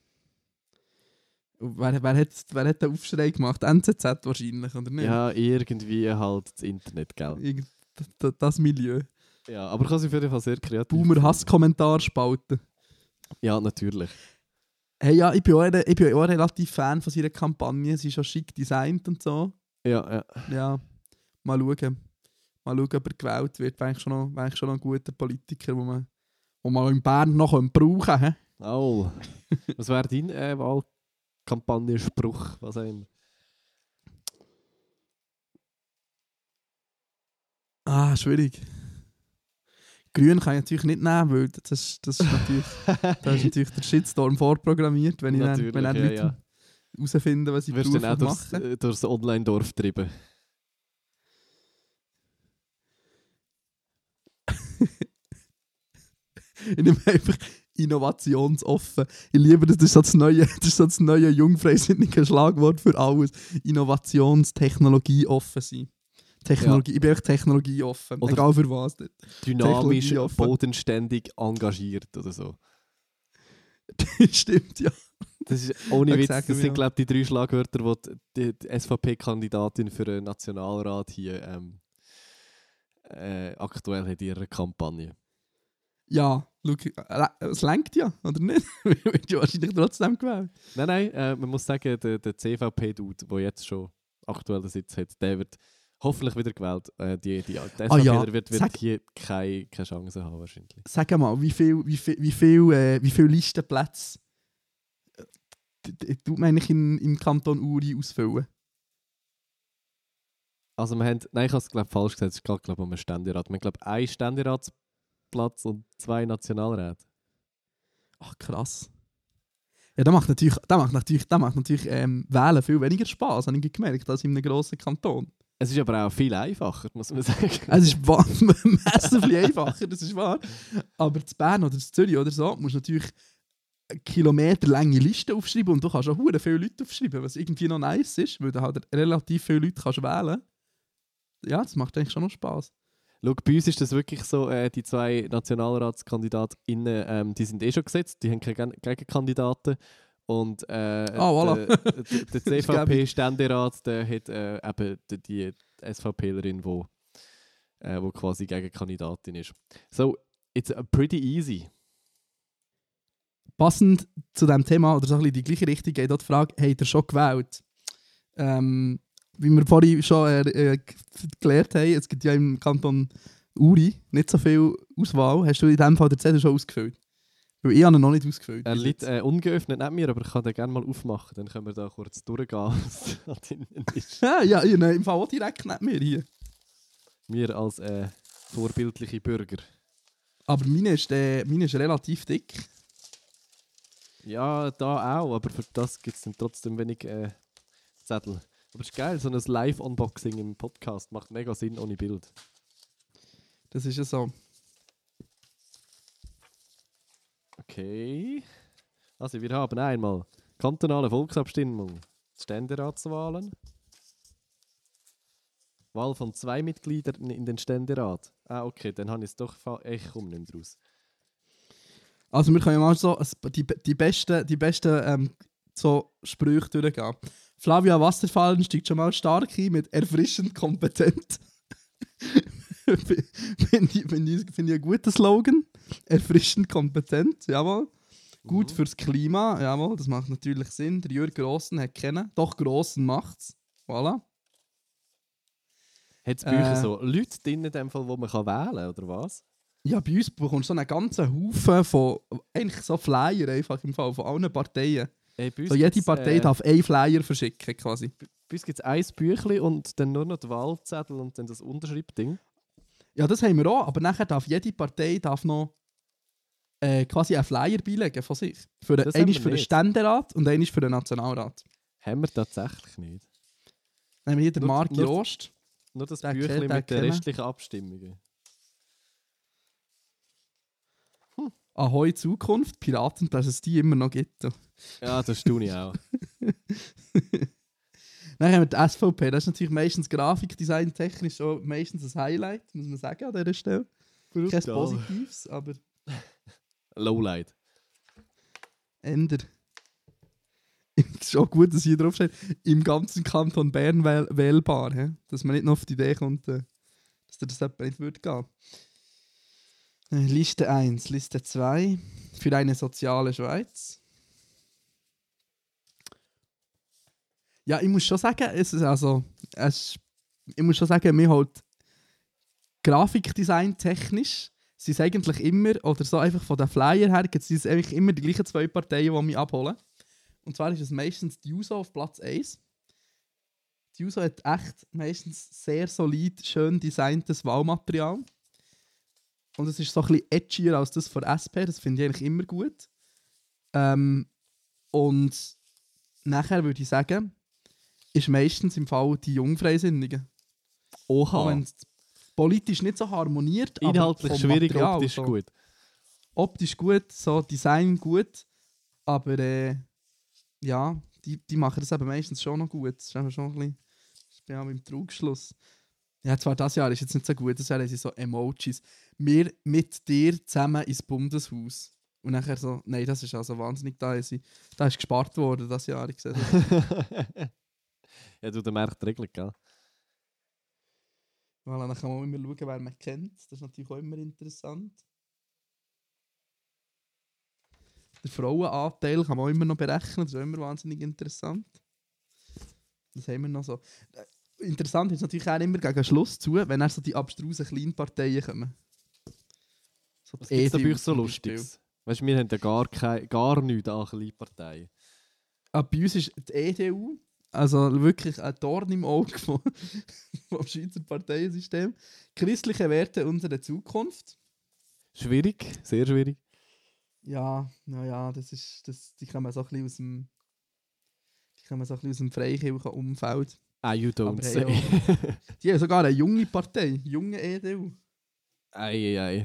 Wer hat den Aufschrei gemacht? NZZ wahrscheinlich, oder nicht? Ja, irgendwie halt das Internet, gell? Das Milieu. Ja, aber ich kann sie auf jeden Fall sehr kreativ. Boomer-Hass-Kommentarspalten. Ja, natürlich. Hey, ja, ich bin auch relativ Fan von seiner Kampagne. Sie ist schon schick designt und so. Ja. Ja, mal schauen. Mal schauen, ob er gewählt wird. Wäre eigentlich schon noch ein guter Politiker, wo man in Bern noch brauchen kann. Oh. Was wäre dein Wahlkampagnenspruch? Was auch immer? Ah, schwierig. Grün kann ich natürlich nicht nehmen, weil das ist natürlich der Shitstorm vorprogrammiert, wenn Natürlich, dann ja, Leute ja. herausfinden, was ich Wirst du dann auch beruflich mache. durchs Online-Dorf treiben? Ich nehme einfach innovationsoffen. Ich liebe das, das ist so das neue jungfreisinnige Schlagwort für alles. Technologie-offen sein. Technologie, Ich bin echt technologieoffen, Oder egal für was. Dynamisch, Technologieoffen. bodenständig engagiert oder so. Stimmt, ja. Das ist ohne Ja, Witz, sagen das wir, sind ja. glaube ich die 3 Schlagwörter, die die SVP-Kandidatin für den Nationalrat hier aktuell hat in ihrer Kampagne. Ja, schau, es lenkt ja, oder nicht? Wird ja wahrscheinlich trotzdem gewählt. Nein, man muss sagen, der CVP-Dude, der jetzt schon aktuell den Sitz hat, der wird hoffentlich wieder gewählt. Die SVP wird hier keine Chance haben wahrscheinlich. Sag mal, wie viel Listenplätze tut man eigentlich im Kanton Uri ausfüllen? Also wir haben, nein, ich habe es glaube falsch gesagt, es geht glaube um einen Ständerat. Wir haben glaube einen Ständeratsplatz und 2 Nationalräte. Ach krass. Ja, da macht natürlich Wählen viel weniger Spaß, habe ich gemerkt, als in einem grossen Kanton. Es ist aber auch viel einfacher, muss man sagen. Es ist massiv einfacher, das ist wahr. Aber in Bern oder in Zürich oder so musst du natürlich kilometerlange Listen aufschreiben und du kannst auch hure viele Leute aufschreiben, was irgendwie noch nice ist, weil du halt relativ viele Leute kannst wählen. Ja, das macht eigentlich schon noch Spaß. Schau, bei uns ist das wirklich so, die 2 NationalratskandidatInnen, die sind eh schon gesetzt, die haben keine Gegenkandidaten. Und voilà. der CVP-Ständerat, der hat eben die SVPlerin, die quasi Gegenkandidatin ist. So, it's pretty easy. Passend zu diesem Thema, oder so ein bisschen die gleiche Richtung, geht auch die Frage, habt ihr schon gewählt? Wie wir vorhin schon gelernt haben, es gibt ja im Kanton Uri nicht so viel Auswahl. Hast du in diesem Fall den Zettel schon ausgefüllt? Weil ich habe ihn noch nicht ausgefüllt. Er liegt ungeöffnet neben mir, aber ich kann den gerne mal aufmachen. Dann können wir da kurz durchgehen. ja, im Fall auch direkt neben mir hier. Wir als vorbildliche Bürger. Aber meine ist relativ dick. Ja, da auch, aber für das gibt es dann trotzdem wenig Zettel. Aber es ist geil, so ein Live-Unboxing im Podcast macht mega Sinn ohne Bild. Das ist ja so. Okay. Also wir haben einmal kantonale Volksabstimmung, Ständeratswahlen, Wahl von 2 Mitgliedern in den Ständerat. Ah, okay, dann habe ich es doch... Ich komme nicht mehr raus. Also wir können ja mal so die besten so Sprüche durchgehen. Flavia Wasserfallen steigt schon mal stark ein mit erfrischend kompetent. Finde ich einen guten Slogan. Erfrischend kompetent, jawohl. Gut fürs Klima, jawohl, das macht natürlich Sinn. Der Jürg Grossen hat kennen. Doch Grossen macht's. Voilà. Hat es bei euch so Leute drin, in dem Fall, wo man wählen kann, oder was? Ja, bei uns bekommst du so einen ganzen Haufen von eigentlich so Flyer einfach im Fall von allen Parteien. So jede Partei darf einen Flyer verschicken quasi. Bei uns gibt es ein Büchlein und dann nur noch die Wahlzettel und dann das Unterschriftding. Ja, das haben wir auch, aber nachher darf jede Partei noch quasi einen Flyer beilegen von sich. Einen für den Ständerat und einen für den Nationalrat. Haben wir tatsächlich nicht. Dann haben wir hier den Marc Jost. Nur das Büchlein mit den restlichen Abstimmungen. Ahoi Zukunft, Piraten, dass es die immer noch gibt. Ja, das tue ich auch. Dann haben wir die SVP, das ist natürlich meistens Grafikdesign technisch auch meistens ein Highlight, muss man sagen an dieser Stelle. Kein Positives, aber... Lowlight. Änder. Es ist auch gut, dass hier draufsteht, im ganzen Kanton Bern wählbar, dass man nicht noch auf die Idee kommt, dass dir das nicht würde gehen. Liste 1, Liste 2, für eine soziale Schweiz. Ja, ich muss schon sagen, mir halt Grafikdesign technisch sind es eigentlich immer, oder so einfach von den Flyer her, sind es eigentlich immer die gleichen 2 Parteien, die mich abholen. Und zwar ist es meistens die JUSO auf Platz 1. Die JUSO hat echt meistens sehr solid, schön designtes Wahlmaterial. Und es ist so ein bisschen edgier als das von SP, das finde ich eigentlich immer gut. Und nachher würde ich sagen, ist meistens im Fall die Jungfreisinnigen. Oha. Auch wenn es politisch nicht so harmoniert, inhaltlich aber schwierig, Material, optisch so. gut. Optisch gut, so Design gut, aber ja, die machen das eben meistens schon noch gut. Das ist eben schon ein bisschen, ich bin auch beim Trugschluss. Ja, zwar das Jahr ist jetzt nicht so gut, das Jahr haben sie so Emojis. Wir mit dir zusammen ins Bundeshaus. Und nachher so, nein, das ist also wahnsinnig, da ist gespart worden das Jahr. Ich sehe das. Ja, du merkst die Regel, gell? Voilà, dann kann man immer schauen, wer man kennt. Das ist natürlich auch immer interessant. Den Frauenanteil kann man auch immer noch berechnen, das ist auch immer wahnsinnig interessant. Das haben wir noch so. Interessant ist natürlich auch immer gegen Schluss zu, wenn so die abstrusen Kleinparteien kommen. So Was gibt es da bei EDU euch so zum Beispiel. Lustiges? Weißt du, wir haben ja gar nichts an Kleinparteien. Bei uns ist die EDU, also wirklich ein Dorn im Auge vom Schweizer Parteiensystem. Christliche Werte unserer Zukunft. Schwierig, sehr schwierig. Ja, naja, die kommen so ein bisschen aus dem freikirchlichen Umfeld. You don't Aber say. hey, die haben sogar eine junge Partei, junge EDU. Ei.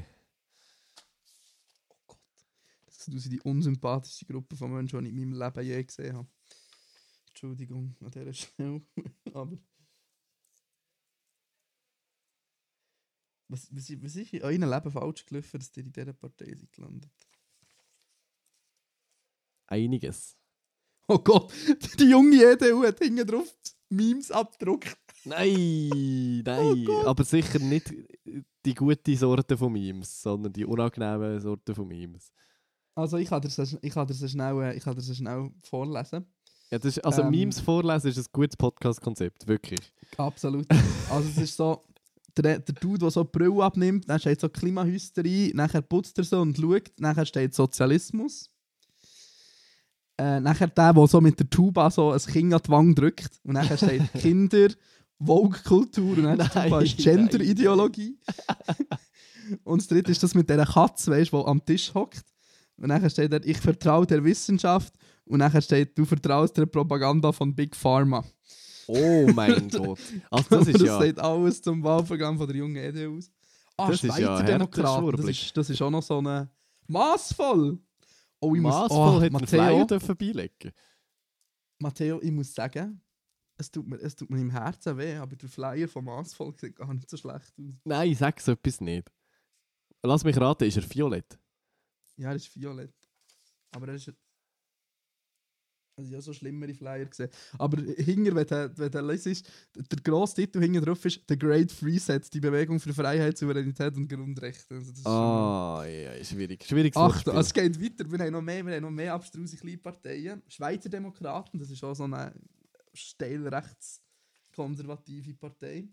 Das sind die unsympathischste Gruppe von Menschen, die ich in meinem Leben je gesehen habe. Entschuldigung an dieser Stelle. Aber was ist in eurem Leben falsch gelaufen, dass ihr in dieser Partei seid gelandet? Einiges. Oh Gott, die junge EDU hat hinten drauf Memes abgedruckt. Nein. Aber sicher nicht die gute Sorte von Memes, sondern die unangenehmen Sorte von Memes. Also ich kann dir so schnell vorlesen. Ja, das ist, Memes vorlesen ist ein gutes Podcast-Konzept, wirklich. Absolut. Also es ist so, der Dude, der so die Brille abnimmt, dann steht so Klimahysterie, nachher putzt er so und schaut, nachher steht Sozialismus. Nachher der so mit der Tuba so ein Kind an die Wange drückt. Und nachher steht Kinder, Vogue-Kultur und dann die Tuba ist Gender-Ideologie. Und das dritte ist das mit dieser Katze, weißt du, die am Tisch hockt. Und nachher steht da, ich vertraue der Wissenschaft. Und nachher steht, du vertraust der Propaganda von Big Pharma. Oh mein Gott. Also das ist das steht alles zum Wahlprogramm von der jungen EDU aus. Das ist ja Schweizerdemokraten, das ist auch noch so eine... Massvoll! Oh, Massvoll hätte man Flyer Matteo, beilegen. Matteo, ich muss sagen, es tut mir im Herzen weh, aber der Flyer von Massvoll sieht gar nicht so schlecht aus. Nein, sag so etwas nicht. Lass mich raten, ist er violett? Ja, er ist violett. Aber er ist... Also ich habe so schlimmere Flyer gesehen. Aber hinter, wenn du lesest, der grosse Titel hinten drauf ist «The Great Reset», die Bewegung für Freiheit, Souveränität und Grundrechte. Also das ist ja, schwierig. Schwieriges Achtung, Wortspiel. es geht weiter. Wir haben noch mehr abstruse Kleinparteien. Schweizer Demokraten, das ist auch so eine steil rechtskonservative Partei.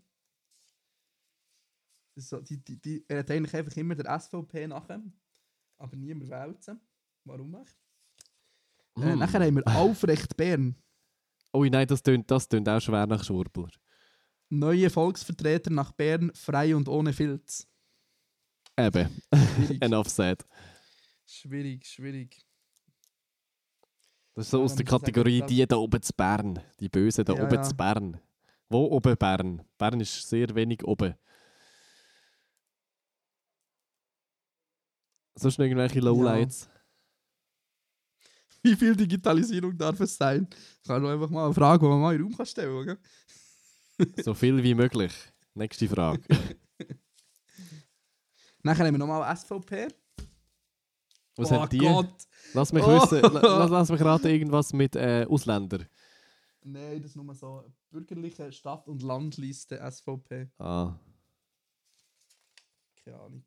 Das ist so, die hat eigentlich einfach immer der SVP nachher, aber niemand wählt sie. Warum nicht? Nachher haben wir Aufrecht Bern. Oh nein, das tönt auch schwer nach Schwurbler. Neue Volksvertreter nach Bern, frei und ohne Filz. Eben. Enough said. Schwierig. Das ist so aus der Kategorie die da oben zu Bern. Die Bösen da oben zu Bern. Wo oben Bern? Bern ist sehr wenig oben. Sonst noch irgendwelche Lowlights? Wie viel Digitalisierung darf es sein? Ich kann einfach mal eine Frage, die man mal in den Raum stellen kann. So viel wie möglich. Nächste Frage. Nachher haben wir nochmal SVP. Was hat die? Gott! Lass mich wissen. Lass mich raten, irgendwas mit Ausländern. Nein, das ist nur so bürgerliche Stadt- und Landliste SVP. Ah. Keine Ahnung.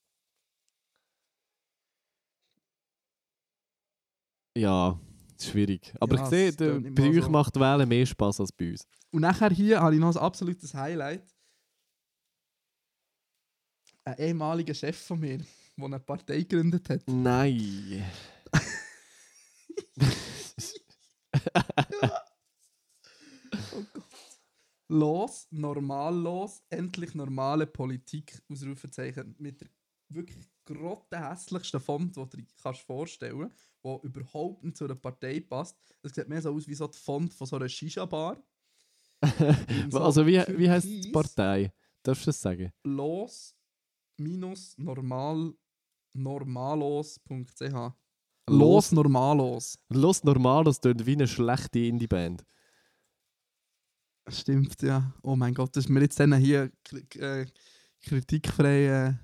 Ja, schwierig. Aber Ja, ich sehe, es tönt bei immer euch so. macht Wählen mehr Spass als bei uns. Und nachher hier habe ich noch ein absolutes Highlight. Ein ehemaliger Chef von mir, der eine Partei gegründet hat. Nein. Oh Gott. Los, normal, endlich normale Politik, Ausrufezeichen, mit der wirklich grottenhässlichsten Font, die du dir vorstellen kannst, die überhaupt nicht zu einer Partei passt. Das sieht mehr so aus wie so die Font von so einer Shisha-Bar. So Also wie heisst die türkis, Partei? Darfst du das sagen? Los-normalos.ch Los Normalos. Los Normalos tönt wie eine schlechte Indie-Band. Stimmt, ja. Oh mein Gott, das ist mir jetzt dann hier kritikfrei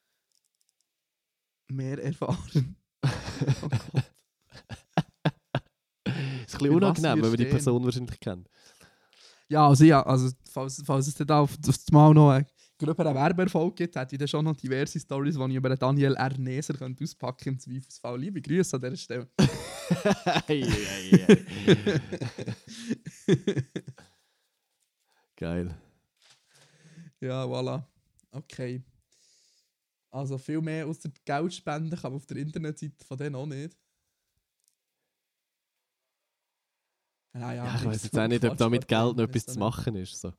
mehr erfahren. Oh Gott. Ist ein bisschen unangenehm, wenn man die Person wahrscheinlich kennt. Ja, also falls es dann auf das Mal noch gröber einen Werbeerfolg gibt, hätte ich dann schon noch diverse Storys, die ich über den Daniel R. Neser auspacken könnte, im Zweifelsfall. Liebe Grüße an dieser Stelle. Geil. Ja, voilà. Okay. Also viel mehr aus der Geldspende kann man auf der Internetseite von denen auch nicht. Ja, ich weiß jetzt auch nicht, ob da mit Geld noch etwas zu machen ist. So.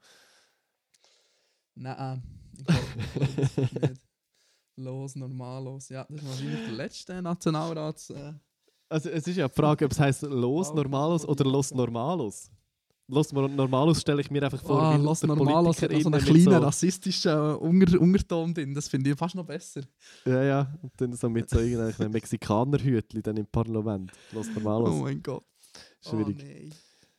Nein, ich glaube nicht. Los, normalos. Ja, das ist wahrscheinlich der letzte Nationalrats... Also es ist ja die Frage, ob es heisst Los Normalos oder Los Normalos. Los Normalos stelle ich mir einfach vor, wie Los Normalos hat so einen kleinen rassistischen Unterton drin. Das finde ich fast noch besser. Ja. Und dann so mit so irgendeinem Mexikanerhütchen dann im Parlament. Los Normalos. Oh mein Gott. Schwierig. Oh nein.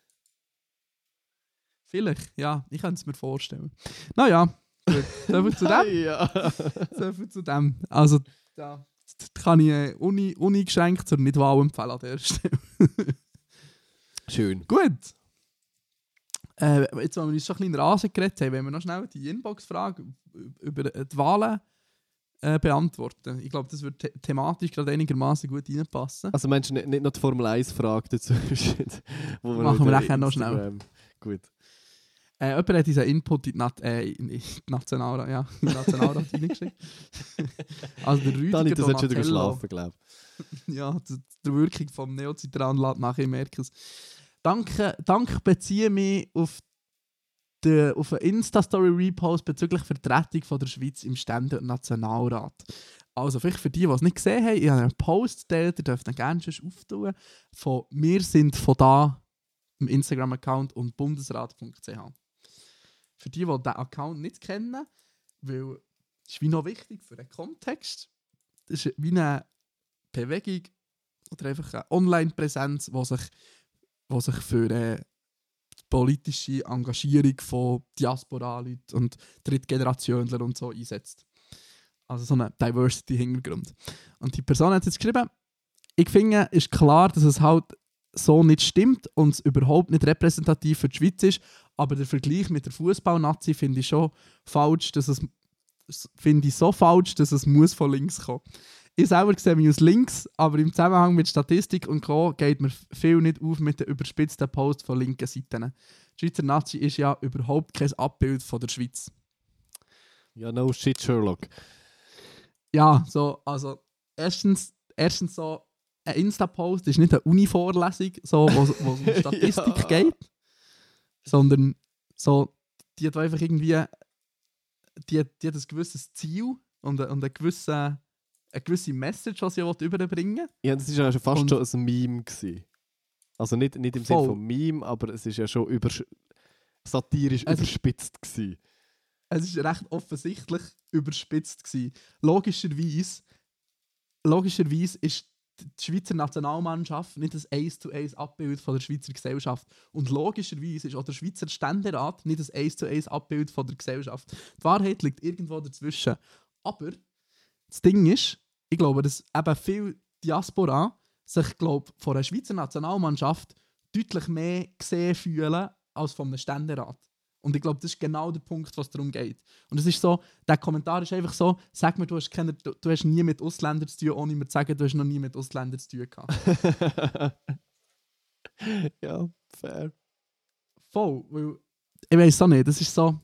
Vielleicht, ja, ich kann es mir vorstellen. Naja, gut. So viel zu dem. Ja. So viel zu dem. Also, da kann ich uneingeschränkt zur Nichtwahl empfehlen an der Stelle. Schön. Gut. Jetzt, wenn wir uns schon ein bisschen in Rasen geredet haben, wollen wir noch schnell die Inbox-Frage über die Wahlen beantworten. Ich glaube, das wird thematisch gerade einigermaßen gut reinpassen. Also Menschen nicht noch die Formel 1-Frage dazu. Machen wir nachher noch schnell. Gut. Jemand hat diesen Input in die Nationalrat reingeschickt. Also der Rüdiger Dani, du solltest wieder Donatello. schlafen, glaube ich. Ja, der Wirkung vom Neocitran lässt nachher, ich merke es. Danke beziehe mich auf einen Insta-Story-Repost bezüglich Vertretung von der Schweiz im Stände- und Nationalrat. Also vielleicht für die es nicht gesehen haben, ich habe einen Post geteilt, ihr dürft ihn gerne schon auftun, von «Wir sind von da» im Instagram-Account und bundesrat.ch. Für die diesen Account nicht kennen, weil es ist wie noch wichtig für den Kontext. Das ist wie eine Bewegung oder einfach eine Online-Präsenz, die sich für die politische Engagierung von Diaspora-Leuten und Drittgenerationler und so einsetzt. Also so ein Diversity-Hintergrund. Und die Person hat jetzt geschrieben, ich finde, es ist klar, dass es halt so nicht stimmt und es überhaupt nicht repräsentativ für die Schweiz ist, aber der Vergleich mit der Fußball-Nazi finde ich schon falsch, dass es muss von links kommen. Ich selber sehe mich aus links, aber im Zusammenhang mit Statistik und Co. geht mir viel nicht auf mit den überspitzten Posts von linken Seiten. Die Schweizer Nazi ist ja überhaupt kein Abbild von der Schweiz. Ja, no shit, Sherlock. Ja, so, also erstens so, ein Insta-Post ist nicht eine Uni-Vorlesung, so, wo es um Statistik geht, sondern so, die hat einfach irgendwie die hat ein gewisses Ziel und eine gewisse Message, die sie überbringen will. Ja, das war ja schon fast schon ein Meme gewesen. Also nicht im Sinne von Meme, aber es ist ja schon satirisch überspitzt gewesen. Es war recht offensichtlich überspitzt gewesen. Logischerweise ist die Schweizer Nationalmannschaft nicht ein 1:1 Abbild von der Schweizer Gesellschaft. Und logischerweise ist auch der Schweizer Ständerat nicht ein 1:1 Abbild von der Gesellschaft. Die Wahrheit liegt irgendwo dazwischen. Aber das Ding ist, ich glaube, dass eben viel Diaspora sich von der Schweizer Nationalmannschaft deutlich mehr gesehen fühlen als von einem Ständerat. Und ich glaube, das ist genau der Punkt, was darum geht. Und es ist so, der Kommentar ist einfach so, sag mir, du hast nie mit Ausländern zu tun, ohne mir zu sagen, du hast noch nie mit Ausländern zu tun gehabt. Ja, fair. Voll, weil ich weiß auch nicht, das ist so...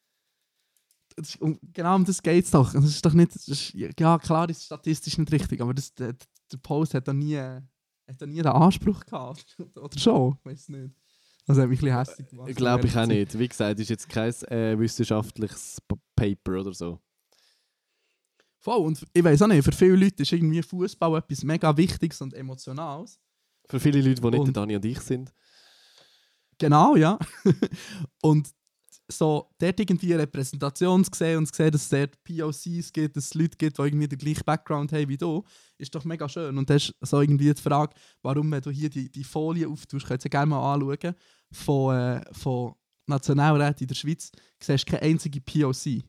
Genau um das geht es doch. Das ist doch nicht... ja, klar ist statistisch nicht richtig, aber der Post hat da nie den Anspruch gehabt. Oder schon? Ich weiß nicht. Das hat mich ein bisschen hässlich gemacht. Glaube ich auch nicht. Wie gesagt, ist jetzt kein wissenschaftliches Paper oder so. Voll, und ich weiß auch nicht, für viele Leute ist irgendwie Fußball etwas mega Wichtiges und Emotionales. Für viele Leute, die nicht der Dani und ich sind. Genau, ja. Und so dort irgendwie eine Repräsentation zu sehen und zu sehen, dass es dort POCs gibt, dass es Leute gibt, die irgendwie den gleichen Background haben wie du, ist doch mega schön. Und das ist so irgendwie die Frage, warum, wenn du hier die Folie auftust, könnt ihr gerne mal anschauen, von Nationalräten in der Schweiz, siehst du keine einzige POC.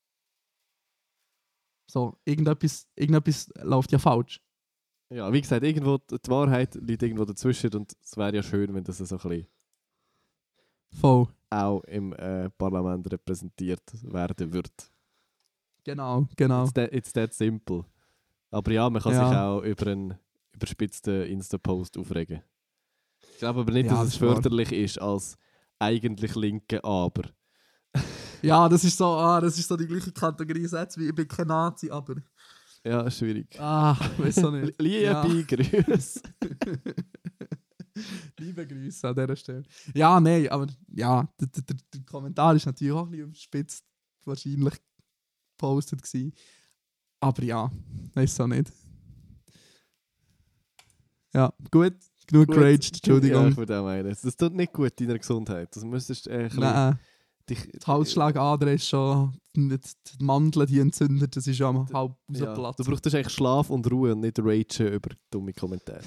So, irgendetwas läuft ja falsch. Ja, wie gesagt, irgendwo die Wahrheit liegt irgendwo dazwischen und es wäre ja schön, wenn das so ein bisschen Voll. auch im Parlament repräsentiert werden würde. Genau. It's that simple. Aber ja, man kann sich auch über einen überspitzten Insta-Post aufregen. Ich glaube aber nicht, dass es förderlich ist als eigentlich linke Aber. Ja, das ist so die gleiche Kategorie Sätze wie ich bin kein Nazi, aber... Ja, schwierig. Weiß auch nicht. Liebe Grüße. Liebe Grüße an dieser Stelle. Ja, nein, aber ja, der Kommentar ist natürlich auch ein bisschen überspitzt wahrscheinlich gepostet gewesen. Aber ja, weiß auch nicht. Ja, gut. Genug geraged, Entschuldigung. Ja, ich würde auch meinen. Das tut nicht gut deiner Gesundheit. Das müsstest Nein. Die Halsschlagader ist schon... Die Mandeln, die entzündet, das ist ja am halb rausgeplatzt. Du brauchst eigentlich Schlaf und Ruhe und nicht ragen über dumme Kommentare.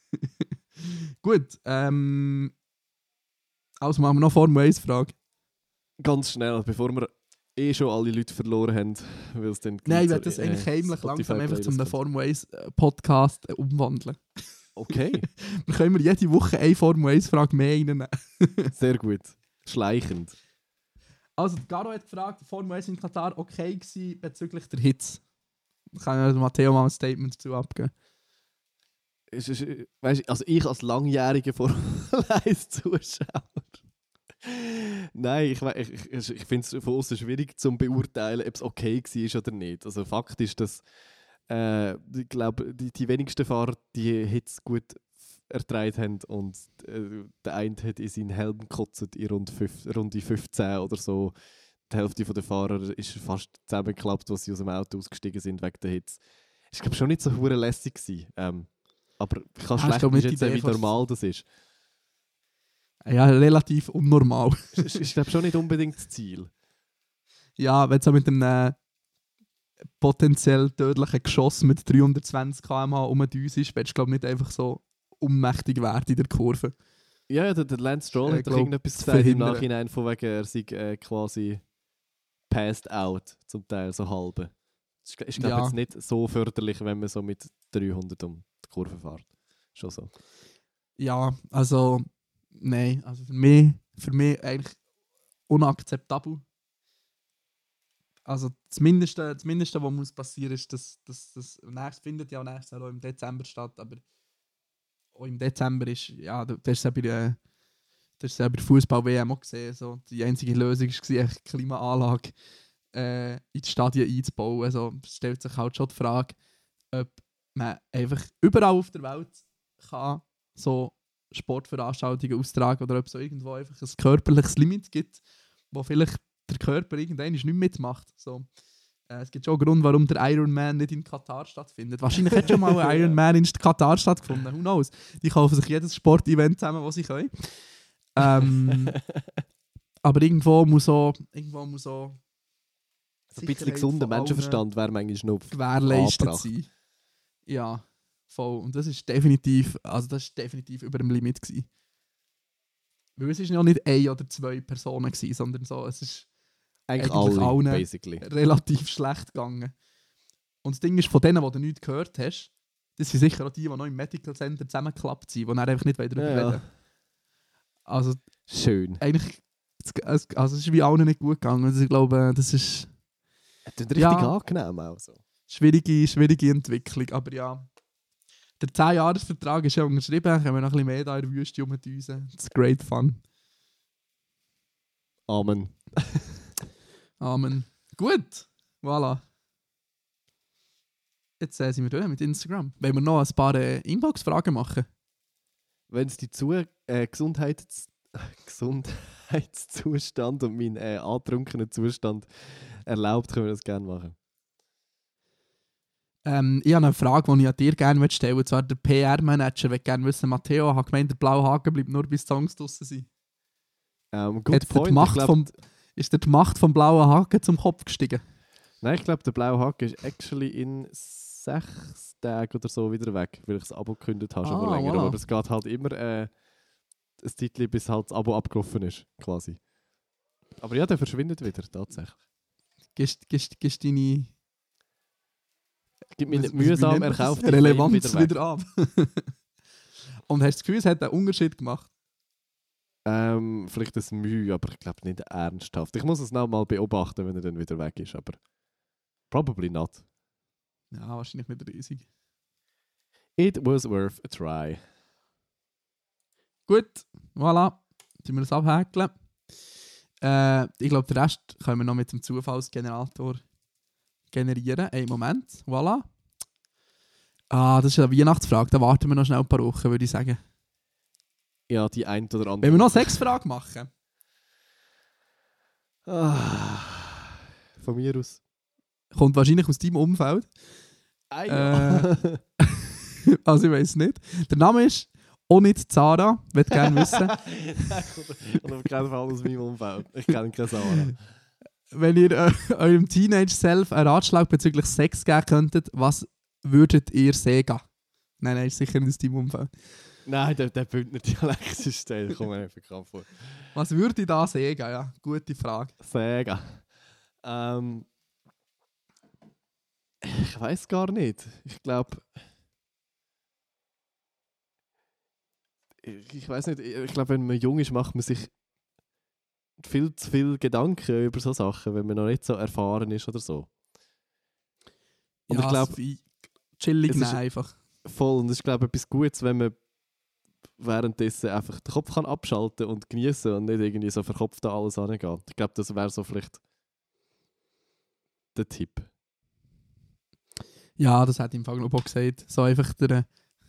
Gut, also machen wir noch Formel 1 Frage. Ganz schnell, bevor wir schon alle Leute verloren haben, weil es dann... Nein, ich werde das eigentlich heimlich langsam einfach zu einem Formel 1 Podcast umwandeln. Okay. Dann können wir jede Woche eine Formel 1 Frage mehr reinnehmen. Sehr gut. Schleichend. Also, Garo hat gefragt, Formel 1 in Katar okay gewesen bezüglich der Hitze. Da kann ja Matteo mal ein Statement dazu abgeben. Weißt, also ich als langjähriger Formel 1 Zuschauer. Nein, ich finde es von außen schwierig zu beurteilen, ob es okay war oder nicht. Also Fakt ist, dass ich glaube, die wenigsten Fahrer die Hitze gut ertragen haben und der eine hat in seinen Helm gekotzt in Runde 15 oder so. Die Hälfte der Fahrer ist fast zusammengeklappt, als sie aus dem Auto ausgestiegen sind wegen der Hitze. Ich glaube schon nicht so hure lässig gewesen. Aber ich kann schlecht einschätzen, wie normal das ist. Ja, relativ unnormal. Ich glaube schon nicht unbedingt das Ziel. Ja, wenn es mit einem potenziell tödlichen Geschoss mit 320 km/h um uns ist, willst du glaube nicht einfach so ohnmächtig werden in der Kurve. Ja, der Lance Stroll hat doch irgendetwas gesagt im Nachhinein, von wegen er sei quasi passed out, zum Teil so halbe. Das ist glaube jetzt nicht so förderlich, wenn man so mit 300 um die Kurve fährt. Schon so. Ja, also nein, also für mich eigentlich unakzeptabel. Also das Mindeste, was muss passieren, ist, dass das findet ja nächstes Jahr auch im Dezember statt, aber auch im Dezember ist, ja, das ist ja bei der Fußball-WM auch gesehen, so, die einzige Lösung war eine Klimaanlage in die Stadien einzubauen. Also es stellt sich halt schon die Frage, ob man einfach überall auf der Welt kann so Sportveranstaltungen austragen oder ob es so irgendwo einfach ein körperliches Limit gibt, wo vielleicht der Körper irgendwann nicht mitmacht. So. Es gibt schon einen Grund, warum der Ironman nicht in Katar stattfindet. Wahrscheinlich hat schon mal ein Ironman in Katar stattgefunden. Who knows? Die kaufen sich jedes Sportevent zusammen, was sie können. Aber irgendwo muss so ein bisschen gesunder Menschenverstand wäre manchmal noch gewährleistet sein. Ja, voll. Und das ist definitiv über dem Limit gewesen. Weil es ja nicht 1 oder 2 Personen gewesen, sondern so, es ist eigentlich allen basically relativ schlecht gegangen. Und das Ding ist, von denen, die du nichts gehört hast, das sind sicher auch die noch im Medical Center zusammengeklappt sind, die dann einfach nicht weiter reden. Also, schön. Eigentlich, also es ist wie allen nicht gut gegangen. Also ich glaube, das ist... Das ist richtig angenehm auch so. Schwierige Entwicklung, aber ja. Der 10-Jahres-Vertrag ist ja unterschrieben, können wir noch ein bisschen mehr da in der Wüste rumdüsen. It's great fun. Amen. Amen. Gut, voilà. Jetzt sind wir durch mit Instagram. Wollen wir noch ein paar Inbox-Fragen machen? Wenn es die Gesundheitszustand und mein antrunkenen Zustand erlaubt, können wir das gerne machen. Ich habe eine Frage, die ich an dir gerne stellen möchte. Und zwar der PR-Manager will gerne wissen, Matteo hat gemeint, der blaue Haken bleibt nur bis Songs draussen sind. Good point. Ist dir die Macht vom blauen Haken zum Kopf gestiegen? Nein, ich glaube, der blaue Haken ist actually in 6 Tagen oder so wieder weg, weil ich das Abo gekündigt habe schon länger. Voilà. Aber es geht halt immer ein Zeitchen, bis halt das Abo abgelaufen ist, quasi. Aber ja, der verschwindet wieder, tatsächlich. Gibst deine... Gib mir mühsam erkaufte Relevanz wieder ab. Und hast du das Gefühl, es hat einen Unterschied gemacht? Vielleicht ein Mühe, aber ich glaube nicht ernsthaft. Ich muss es noch mal beobachten, wenn er dann wieder weg ist. Aber Probably not. Ja, wahrscheinlich nicht riesig. It was worth a try. Gut, voilà. Tun wir das abhäkeln. Ich glaube, den Rest können wir noch mit dem Zufallsgenerator generieren. Einen Moment, voilà. Das ist eine Weihnachtsfrage, da warten wir noch schnell ein paar Wochen, würde ich sagen. Ja, die ein oder andere. Wenn wir noch 6 Fragen machen? Von mir aus. Kommt wahrscheinlich aus deinem Umfeld. Also ich weiß nicht. Der Name ist auch nicht Zara, würde gerne wissen. Und auf keinen Fall aus meinem Umfeld. Ich kenne keine Sarah. Wenn ihr eurem Teenage-Self einen Ratschlag bezüglich Sex geben könntet, was würdet ihr sagen? Nein, ist sicher nicht aus deinem Umfeld. Nein, der Bündner Dialekt ist der, kommt mir nicht bekannt vor. Was würde ich da sagen? Ja, gute Frage. Sagen. Ich weiß gar nicht. Ich glaube... Ich weiß nicht, ich glaube, wenn man jung ist, macht man sich viel zu viel Gedanken über so Sachen, wenn man noch nicht so erfahren ist oder so. Und ja, ich glaube, chillig es nehmen ist einfach. voll. Und es ist, glaube ich, etwas Gutes, wenn man währenddessen einfach den Kopf kann abschalten und genießen und nicht irgendwie so verkopft an alles angeht. Ich glaube, das wäre so vielleicht der Tipp. Ja, das hat im Fall noch gesagt. So einfach ein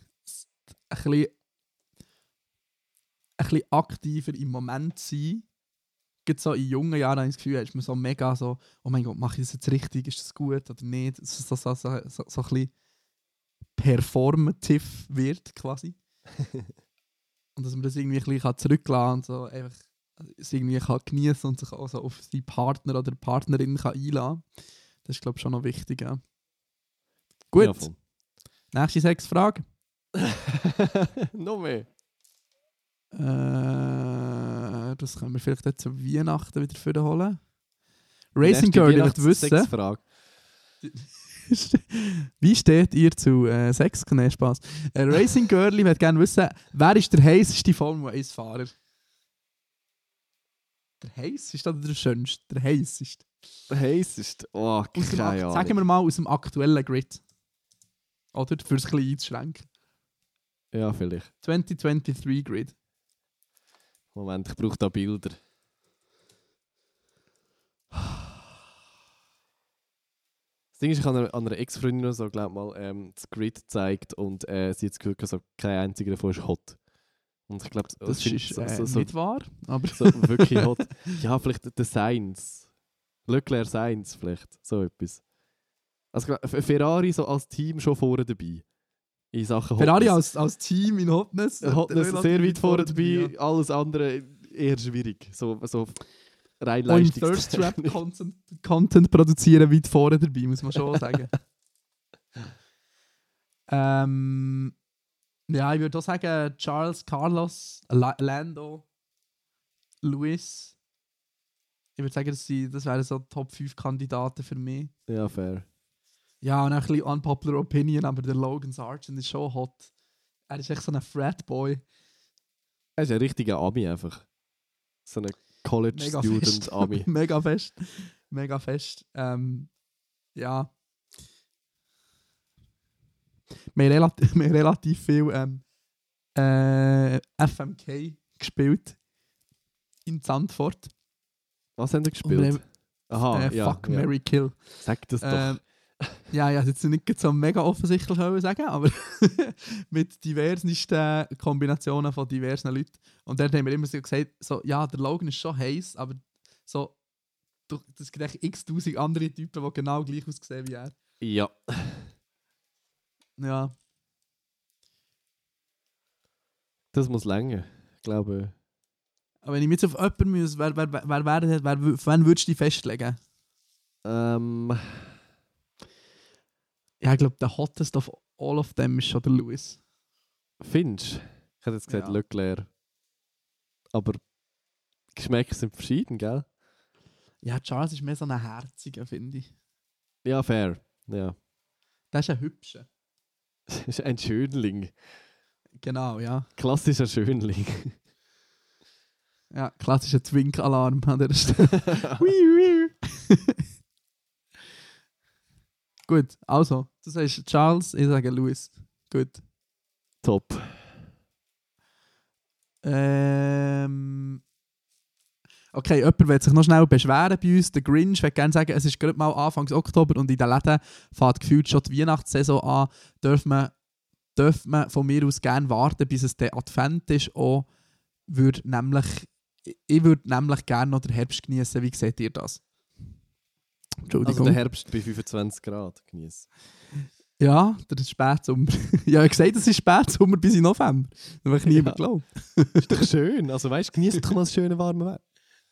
bisschen aktiver im Moment sein. Gerade so in jungen Jahren habe ich das Gefühl, ist man so mega so, oh mein Gott, mache ich das jetzt richtig? Ist das gut oder nicht? So ein bisschen performative wird quasi. Und dass man das irgendwie ein bisschen zurücklassen und so einfach es irgendwie genießen und sich auch so auf seinen Partner oder Partnerin einlassen kann. Das ist, glaube ich, schon noch wichtig. Ja. Gut. Ja, nächste 6 Fragen. Noch mehr. Das können wir vielleicht jetzt zu Weihnachten wieder vorholen. Racing Girl wird wissen. Frage. Wie steht ihr zu Sex? Nein, Spaß. Racing Girl wird gerne wissen, wer ist der heißeste Formel 1-Fahrer? Der heißeste oder der schönste? Der heißeste. Der heißeste? Oh, keine Ahnung. Sagen wir mal aus dem aktuellen Grid. Oder? Für es ein bisschen einzuschränken. Ja, vielleicht. 2023 Grid. Moment, ich brauche da Bilder. Das Ding ist, ich habe einer Ex-Freundin so, glaub mal, das Grid gezeigt und sie hat das Gefühl, so, kein einziger davon ist hot. Und ich glaube, das ist so, nicht wahr, aber... So wirklich hot. Ja, vielleicht der Sainz. Leclerc Sainz vielleicht, so etwas. Also Ferrari so als Team schon vorne dabei. In Sachen Hotness. Ferrari als Team in Hotness. Hotness sehr weit vorne dabei, ja. Alles andere eher schwierig. So rein und Leistungs... Thirst Trap Content produzieren weit vorne dabei, muss man schon sagen. Ja, ich würde auch sagen, Charles, Carlos, Lando, Lewis. Ich würde sagen, das wären so Top 5 Kandidaten für mich. Ja, fair. Ja, und auch ein bisschen unpopular Opinion, aber der Logan Sargent ist schon hot. Er ist echt so ein Frat-Boy. Er ist ein richtiger Ami einfach. So ein College-Student-Ami. Mega fest. Mega fest. Ja. Wir haben relativ viel FMK gespielt. In Zandvoort. Was haben wir gespielt? Aha, ja. Fuck, Marry, Kill. Sag das doch. Ja, jetzt nicht so mega offensichtlich sagen, aber mit diversesten Kombinationen von diversen Leuten. Und dort haben wir immer so gesagt, so, ja, der Logan ist schon heiß, aber so, das gibt echt x-tausend andere Typen, die genau gleich aussehen wie er. Ja. Ja. Das muss länger, ich glaube. Aber wenn ich jetzt auf jemanden muss, wer wann würdest du dich festlegen? Ja, ich glaube, der hottest of all of them ist schon der Lewis. Findest du? Ich hätte jetzt gesagt Ja. Leclerc. Aber Geschmäcker sind verschieden, gell? Ja, Charles ist mehr so ein Herziger, finde ich. Ja, fair. Ja. Der ist ein Hübscher. Das ist ein Schönling. Genau, ja. Klassischer Schönling. Ja, klassischer Twink-Alarm an der Stelle. gut. Also, du sagst Charles, ich sage Louis. Gut. Top. Okay, jemand will sich noch schnell beschweren bei uns. Der Grinch will gerne sagen, es ist gerade mal Anfang Oktober und in den Läden fängt gefühlt schon die Weihnachtssaison an. Darf man von mir aus gerne warten, bis es der Advent ist. Ich würde nämlich gerne noch den Herbst genießen. Wie seht ihr das? Entschuldigung. Also den Herbst bei 25 Grad genießen. Ja, der Spätsommer. Ja, ich habe gesagt, es ist Spätsommer bis in November. Das habe ich niemand geglaubt. Ist doch schön. Also weißt du, genießt doch mal das schöne warme Wetter.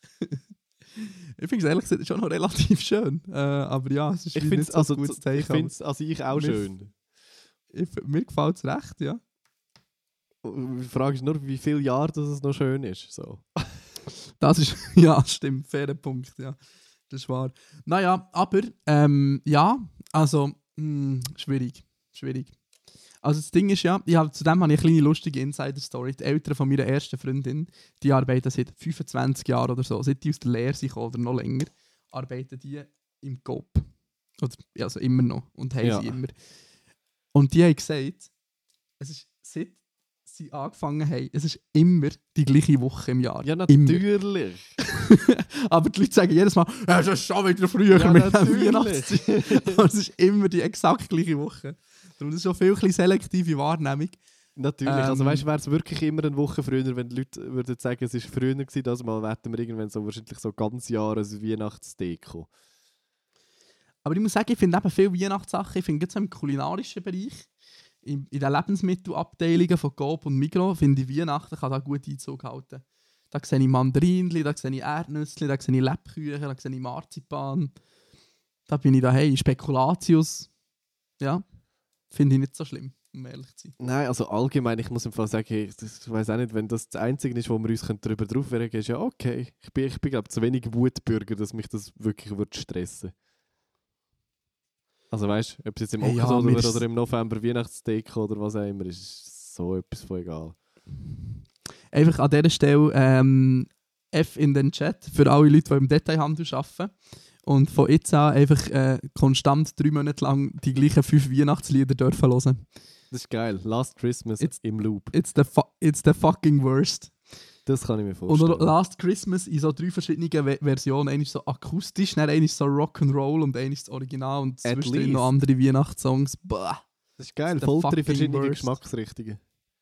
Ich finde es ehrlich gesagt schon noch relativ schön. Aber ja, es ist Ich nicht so ein gutes Zeichen. Ich finde es also ich auch schön. Mir gefällt es recht, ja. Die Frage ist nur, wie viele Jahre dass es noch schön ist. So. Das ist, ja, stimmt, fairer Punkt, ja. Das ist wahr. Naja, aber, ja, also, schwierig. Also das Ding ist ja, zudem habe ich eine kleine lustige Insider-Story. Die Eltern von meiner ersten Freundin, die arbeiten seit 25 Jahren oder so, seit die aus der Lehre sind oder noch länger, arbeiten die im Coop. Oder, also immer noch. Und haben sie immer. Und die haben gesagt, es ist, seit sie angefangen haben, es ist immer die gleiche Woche im Jahr. Ja, natürlich. Aber die Leute sagen jedes Mal, es ist schon wieder früher mit der Weihnachtszeit. Aber es ist immer die exakt gleiche Woche. Darum ist es schon viel selektive Wahrnehmung. Natürlich. Also weißt du, wäre es wirklich immer eine Woche früher, wenn die Leute würden sagen, es war früher gewesen, das mal wetten wir irgendwann so wahrscheinlich so ganz Jahre ein Weihnachtsdeko. Aber ich muss sagen, ich finde eben viele Weihnachtssachen, ich finde jetzt im kulinarischen Bereich, in den Lebensmittelabteilungen von Coop und Migros, finde ich Weihnachten kann da gut Einzug halten. Da sehe ich Mandarinchen, da sehe ich Erdnüsse, da sehe ich Lebkuchen, da sehe ich Marzipan. Da bin ich daheim. Spekulatius. Ja, finde ich nicht so schlimm, um ehrlich zu sein. Nein, also allgemein, ich muss im Fall sagen, ich weiss auch nicht, wenn das Einzige ist, wo wir uns darüber draufwerfen können, ist ja okay. Ich bin glaube zu wenig Wutbürger, dass mich das wirklich stressen würde. Also weißt du, ob es jetzt im Oktober oder im November Weihnachtsdeko oder was auch immer ist, ist so etwas von egal. Einfach an dieser Stelle F in den Chat für alle Leute, die im Detailhandel arbeiten. Und von jetzt an einfach konstant 3 Monate lang die gleichen 5 Weihnachtslieder dürfen hören. Das ist geil. Last Christmas im Loop. It's the fucking worst. Das kann ich mir vorstellen. Oder Last Christmas in so 3 verschiedenen Versionen. Eine ist so akustisch, dann eine ist so Rock'n'Roll und eine ist das Original und zwischendrin noch andere Weihnachtssongs. Bah. Das ist geil. Voll 3 verschiedene Geschmacksrichtungen.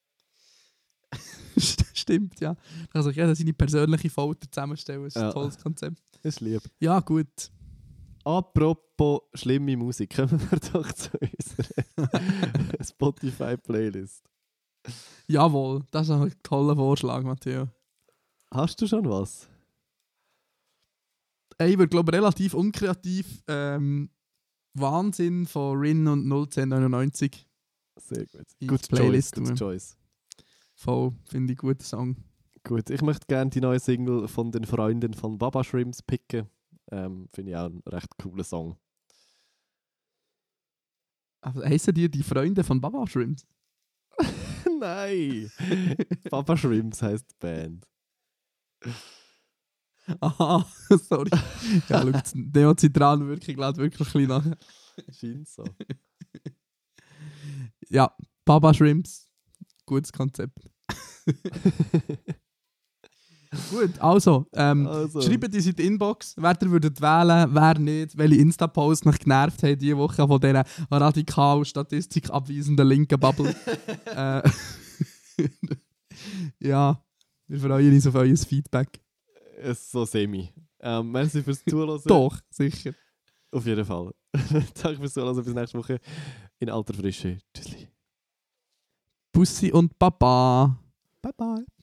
Stimmt, ja. Da kann sich jeder seine persönliche Folter zusammenstellen. Das ist ein tolles Konzept. Das ist lieb. Ja, gut. Apropos schlimme Musik, kommen wir doch zu unserer Spotify-Playlist. Jawohl, das ist ein toller Vorschlag, Matteo. Hast du schon was? Ich würde glaube relativ unkreativ Wahnsinn von Rin und 01099. Sehr gut. Good Playlist. Good choice. Voll, finde ich einen guten Song. Gut, ich möchte gerne die neue Single von den Freunden von Baba Shrimps picken. Finde ich auch einen recht coolen Song. Aber heissen die Freunde von Baba Shrimps? Nein! Baba Shrimps heisst die Band. Aha, sorry. Ja, schaut, die Neozitran-Wirkung lädt wirklich ein bisschen nach. Scheint so. Ja, Baba Shrimps. Gutes Konzept. Gut, also, schreibt uns in die Inbox, wer ihr würdet wählen, wer nicht, welche Insta-Posts mich genervt haben diese Woche von dieser radikal Statistik abweisenden linken Bubble. Ja, wir freuen uns auf euer Feedback. So semi. Merci fürs Zuhören. Doch, sicher. Auf jeden Fall. Danke fürs Zuhören. Bis nächste Woche in alter Frische. Tschüssi. Bussi und Baba. Bye bye.